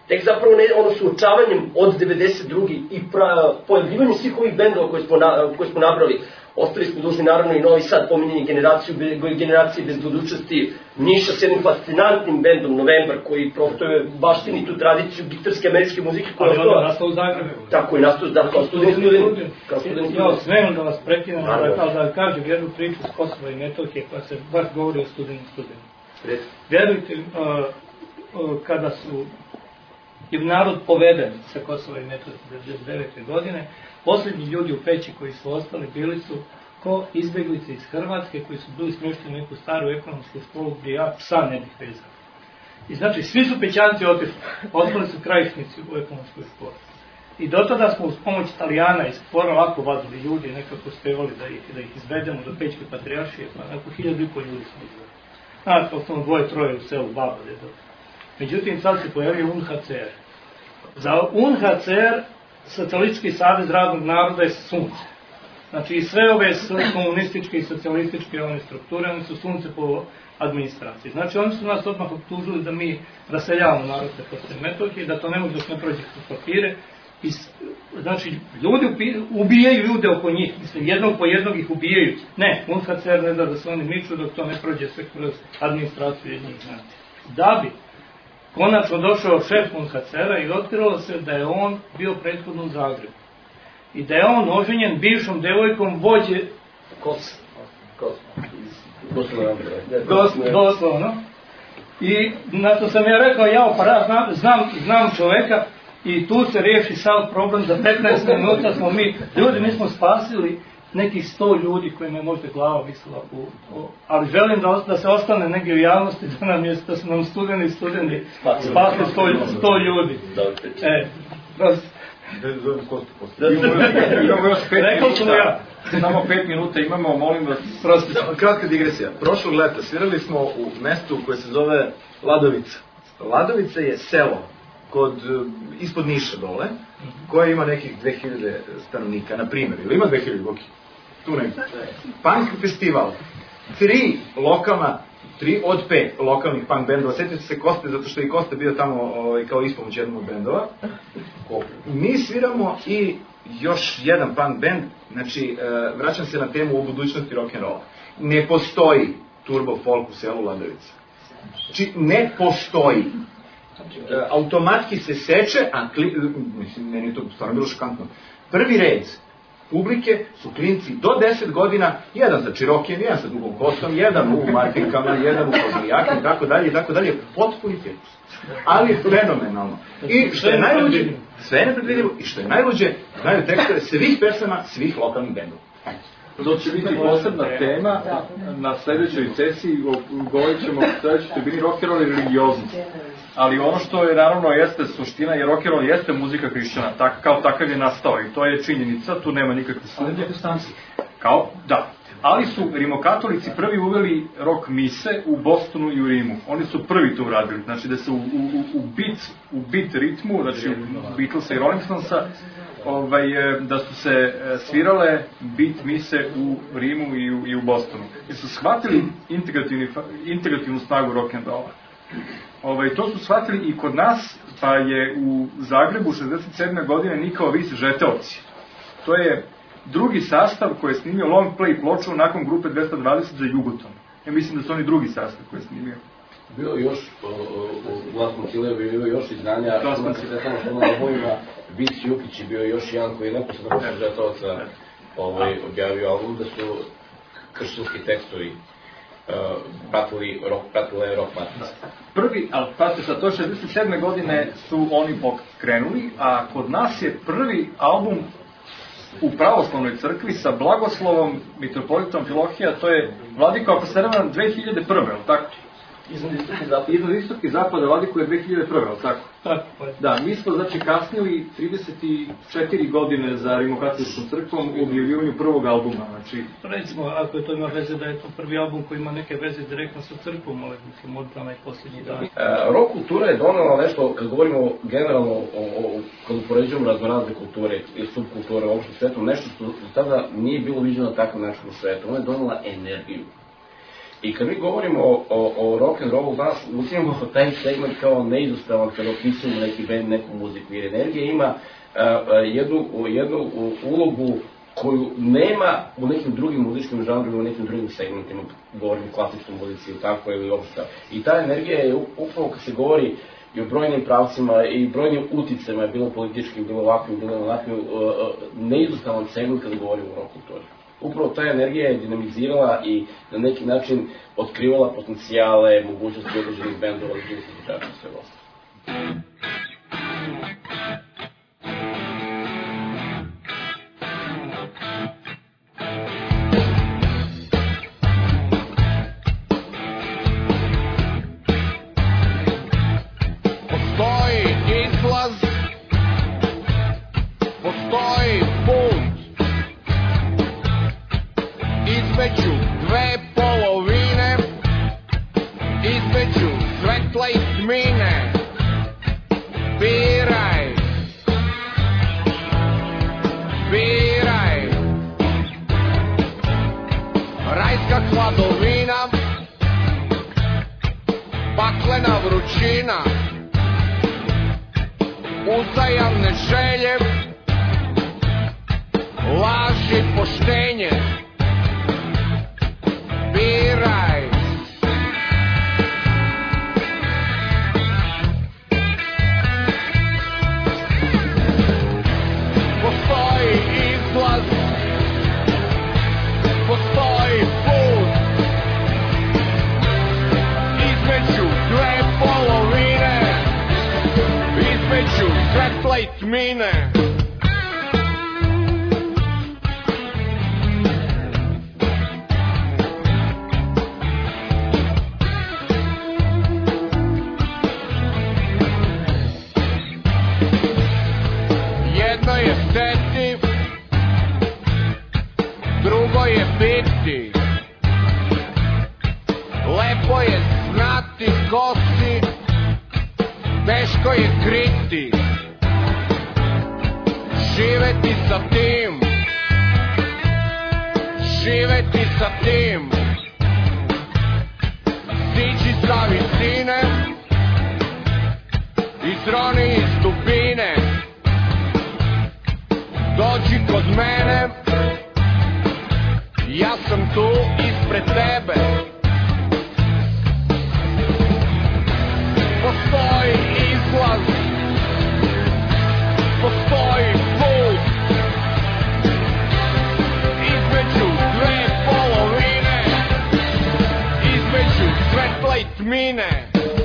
tek zapravo ne, ono suočavanjem od devedeset druge i pra, pojavljivanjem svih ovih bendova koje smo, na, koje smo nabrali, ostali smo dužni naravno i Novi Sad, pominjeni generaciju, be, generacije bez budućnosti, Niša s jednim fascinantnim bendom Novembar, koji prosto je baštini tu tradiciju gitarske američke muzike. Ali onda je nastao u Zagrebu. Tako je nastao, da, kao student student. Kao student student. Ja smem da vas prekinem, da, da kažem jednu priču s Kosova i Metohije, koja se baš govori o student student. Vjerujte, uh, uh, kada su je narod poveden sa Kosova i Metohije devedeset devete godine, posljednji ljudi u Peći koji su ostali bili su ko izbeglice iz Hrvatske koji su bili smješteni u neku staru ekonomsku školu gdje ja psa ne bih vezao. I znači svi su Pećanci otišli, ostali su krajišnici u ekonomskoj školi. I do tada smo uz pomoć Italijana iz Spora lako vadili ljudi, nekako uspevali da ih, da ih izvedemo do Pećke patrijaršije, pa neko hiljadu i pol ljudi smo izvedeli. Znači, osnovno dvoje, troje u selu, baba, dedo. Međutim, sad se pojavio U N H C R. Za U N H C R Socijalistički savez radnog naroda je sunce. Znači i sve ove komunističke i socijalističke one strukture, one su sunce po administraciji. Znači oni su nas odmah optužili da mi raseljavamo narod sa Kosova i Metohije, da to ne može dok ne prođe kroz papire. I, znači ljudi ubijaju ljude oko njih, mislim jednog po jednog ih ubijaju. Ne, U N H C R ne da da se oni miču dok to ne prođe sve kroz administraciju jednih znači. Da bi konačno došao šef U N H C R-a i otkrilo se da je on bio prethodno u Zagrebu. I da je on oženjen bivšom devojkom vođe Kos. Kos. Doslovno. I na to sam ja rekao, ja opara, znam, znam, znam čoveka i tu se riješi sav problem za petnaest minuta smo mi, ljudi mi smo spasili nekih sto ljudi kojima je možda glava visila u, u, ali želim da, da se ostane negdje u javnosti da nam je, da su nam studenti studenti spasili sto, sto ljudi. E, prosto. Imamo još pet minuta, samo pet minuta imamo, molim vas. Kratka digresija. Prošlog leta svirali smo u mestu koje se zove Ladovica. Ladovica je selo kod, ispod Niša dole, koje ima nekih dve hiljade stanovnika, na primjer. Ili ima dve hiljade, Boki? Tu negdje. Punk festival. Tri lokalna, tri od pet lokalnih punk bendova. Sjetite se Koste, zato što je i Koste bio tamo ovaj, kao ispomoć jednog od bendova. Mi sviramo i još jedan punk band, znači vraćam se na temu o budućnosti rock'n'rolla. Ne postoji turbo folk u selu Ladovica. Znači, ne postoji. Automatski se seče, a kli, mislim, meni je to stvarno bilo šokantno. Prvi red publike su klinci do deset godina, jedan sa čirokijem, jedan sa dugom kosom, jedan u markinkama, jedan u kozmijakim, tako dalje, tako dalje, potpuni cirkus. Ali je fenomenalno. I što je najluđe, sve je nepredvidivo, i što je najluđe, znaju tekstove svih pesama, svih lokalnih bendova. To će biti posebna tema na sljedećoj sesiji, govorit ćemo o sljedećoj bini rock'n'roll i religioznost. Ali ono što je naravno jeste suština, jer rock'n'roll jeste muzika hrišćana, tak, kao takav je nastao i to je činjenica, tu nema nikakve sumnje. Kao, da. Ali su rimokatolici prvi uveli rock mise u Bostonu i u Rimu. Oni su prvi to uradili, znači da se u, u, u, beat, u beat ritmu, znači u Beatlesa i Rolling Stonesa, ovaj, da su se svirale beat mise u Rimu i u, i u Bostonu. I su shvatili integrativnu snagu rock'n'rolla. Ovaj, to su shvatili i kod nas, pa je u Zagrebu šezdeset sedme godine Nikao Vis Žeteovci. To je drugi sastav koji je snimio long play ploču nakon grupe dvesta dvadeset za Jugoton. Ja mislim da su oni drugi sastav koji je snimio. Bilo još, u Glasnom Cileju je bilo još izdanja, ima se da samo što na albumima, Vis Jukić je bio još jedan koji je neposredno posle Žeteovca ovaj, objavio album, da su kršćanski tekstovi Uh, pratili rock, pratile rock matrice. Prvi, ali pratite sad, to šezdeset sedme godine su oni pokrenuli, a kod nas je prvi album u pravoslavnoj crkvi sa blagoslovom mitropolitom Filohija, to je Vladiko, ako se vremena, dve hiljade prve, ali tako? Iznad istoki zapada. Iznad istoki zapada, Vladiko je dve hiljade prve, ali tako? Tako. Da, mi smo znači kasnili trideset četiri godine za Rimokatoličkom crkvom u objavljivanju prvog albuma, znači... Recimo, ako je to ima veze da je to prvi album koji ima neke veze direktno sa crkvom, ali mislim, od dana i posljednji dan. E, rock kultura je donela nešto, kad govorimo generalno, o, o, kad upoređujemo raznorazne kulture i subkulture u opštem svetu, nešto što tada nije bilo viđeno na takav način u svetu, ona je donela energiju. I kad mi govorimo o, o, o rock'n'rollu, danas uzimamo taj segment kao neizostavan kada opisujemo neki band, neku muziku, jer energija ima uh, jednu, jednu ulogu koju nema u nekim drugim muzičkim žanrima, u nekim drugim segmentima, govorim o klasičnoj muzici ili tako ili uopšte. I ta energija je upravo kad se govori i o brojnim pravcima i brojnim uticama, bilo političkim, bilo ovakvim, bilo onakvim, uh, uh, neizostavan segment kada govorimo o rock kulturi. Upravo ta energija je dinamizirala i na neki način otkrivala potencijale, mogućnosti određenih bendova, određenih izvođača i sve ostalo. Uzajamne želje, laž i poštenje. Biraj. Postoji izlaz, postoji put između dve polovine, između svetla i tmine. Jedno je šteti, drugo je biti. Lepo je znati ko si, teško je kriti. Živeti sa tim, živeti sa tim. Siđi sa visine, izroni iz dubine. Dođi kod mene, ja sam tu ispred tebe. Postoji izlaz, postoji put između dve polovine, između svetla i tmine.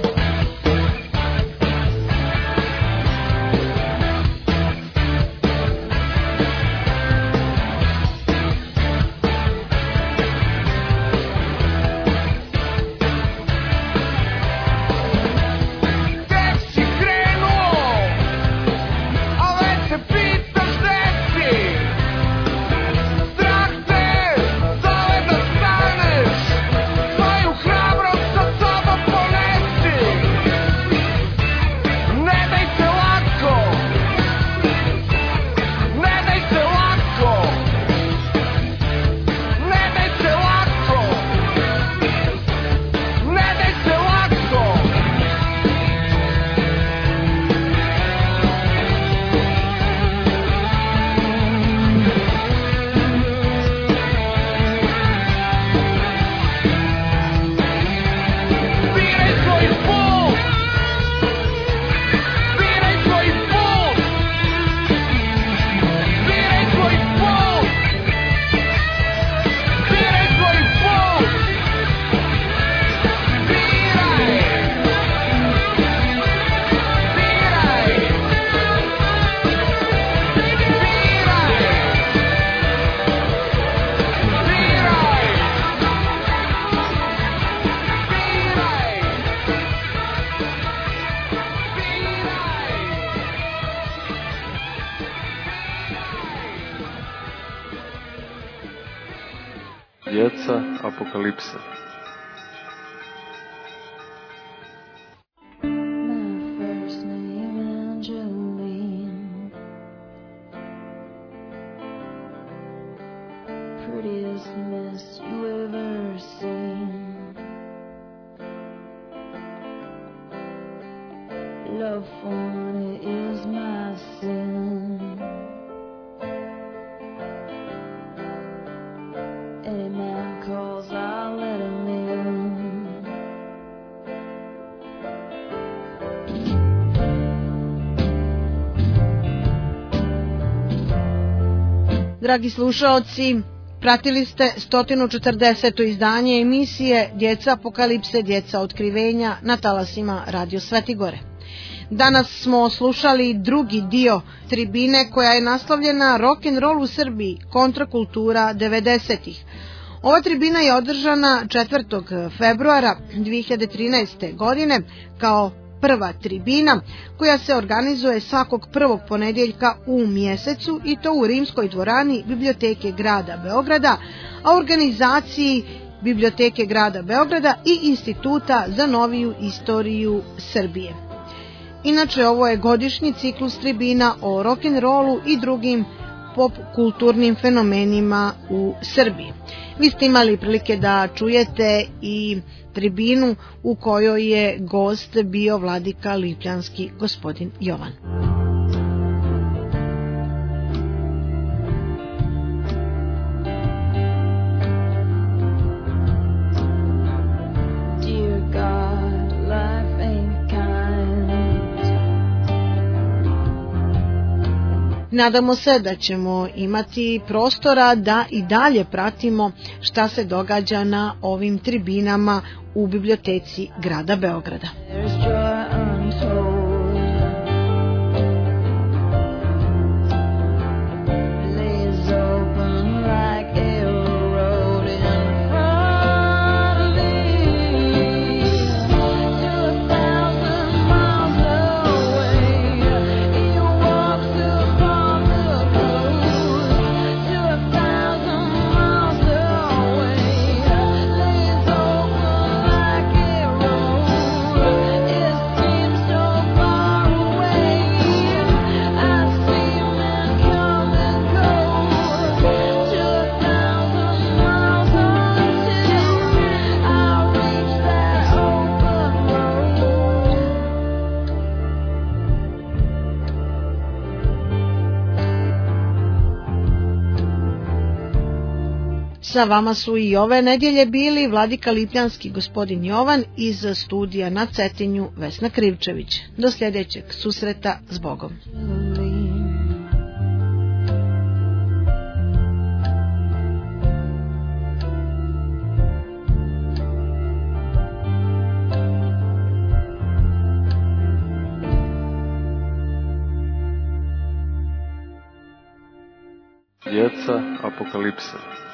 Djeca apokalipse. Prettiest mess you ever seen. California is my sin. Any man calls, I'll let him in. Dragi slušaoci, pratili ste sto četrdeseto izdanje emisije Djeca apokalipse, djeca otkrivenja na talasima Radio Svetigore. Danas smo slušali drugi dio tribine koja je naslovljena Rock'n'roll u Srbiji, kontrakultura devedesetih. Ova tribina je održana četvrtog februara dve hiljade trinaeste. godine kao prva tribina koja se organizuje svakog prvog ponedjeljka u mjesecu i to u Rimskoj dvorani Biblioteke grada Beograda, a u organizaciji Biblioteke grada Beograda i Instituta za noviju istoriju Srbije. Inače, ovo je godišnji ciklus tribina o rock'n'rollu i drugim pop kulturnim fenomenima u Srbiji. Vi ste imali prilike da čujete i tribinu u kojoj je gost bio vladika lipljanski gospodin Jovan. Nadamo se da ćemo imati prostora da i dalje pratimo šta se događa na ovim tribinama u Biblioteci grada Beograda. Sa vama su i ove nedjelje bili vladika lipljanski gospodin Jovan iz studija na Cetinju Vesna Krivčević. Do sljedećeg susreta, s Bogom. Djeca apokalipse.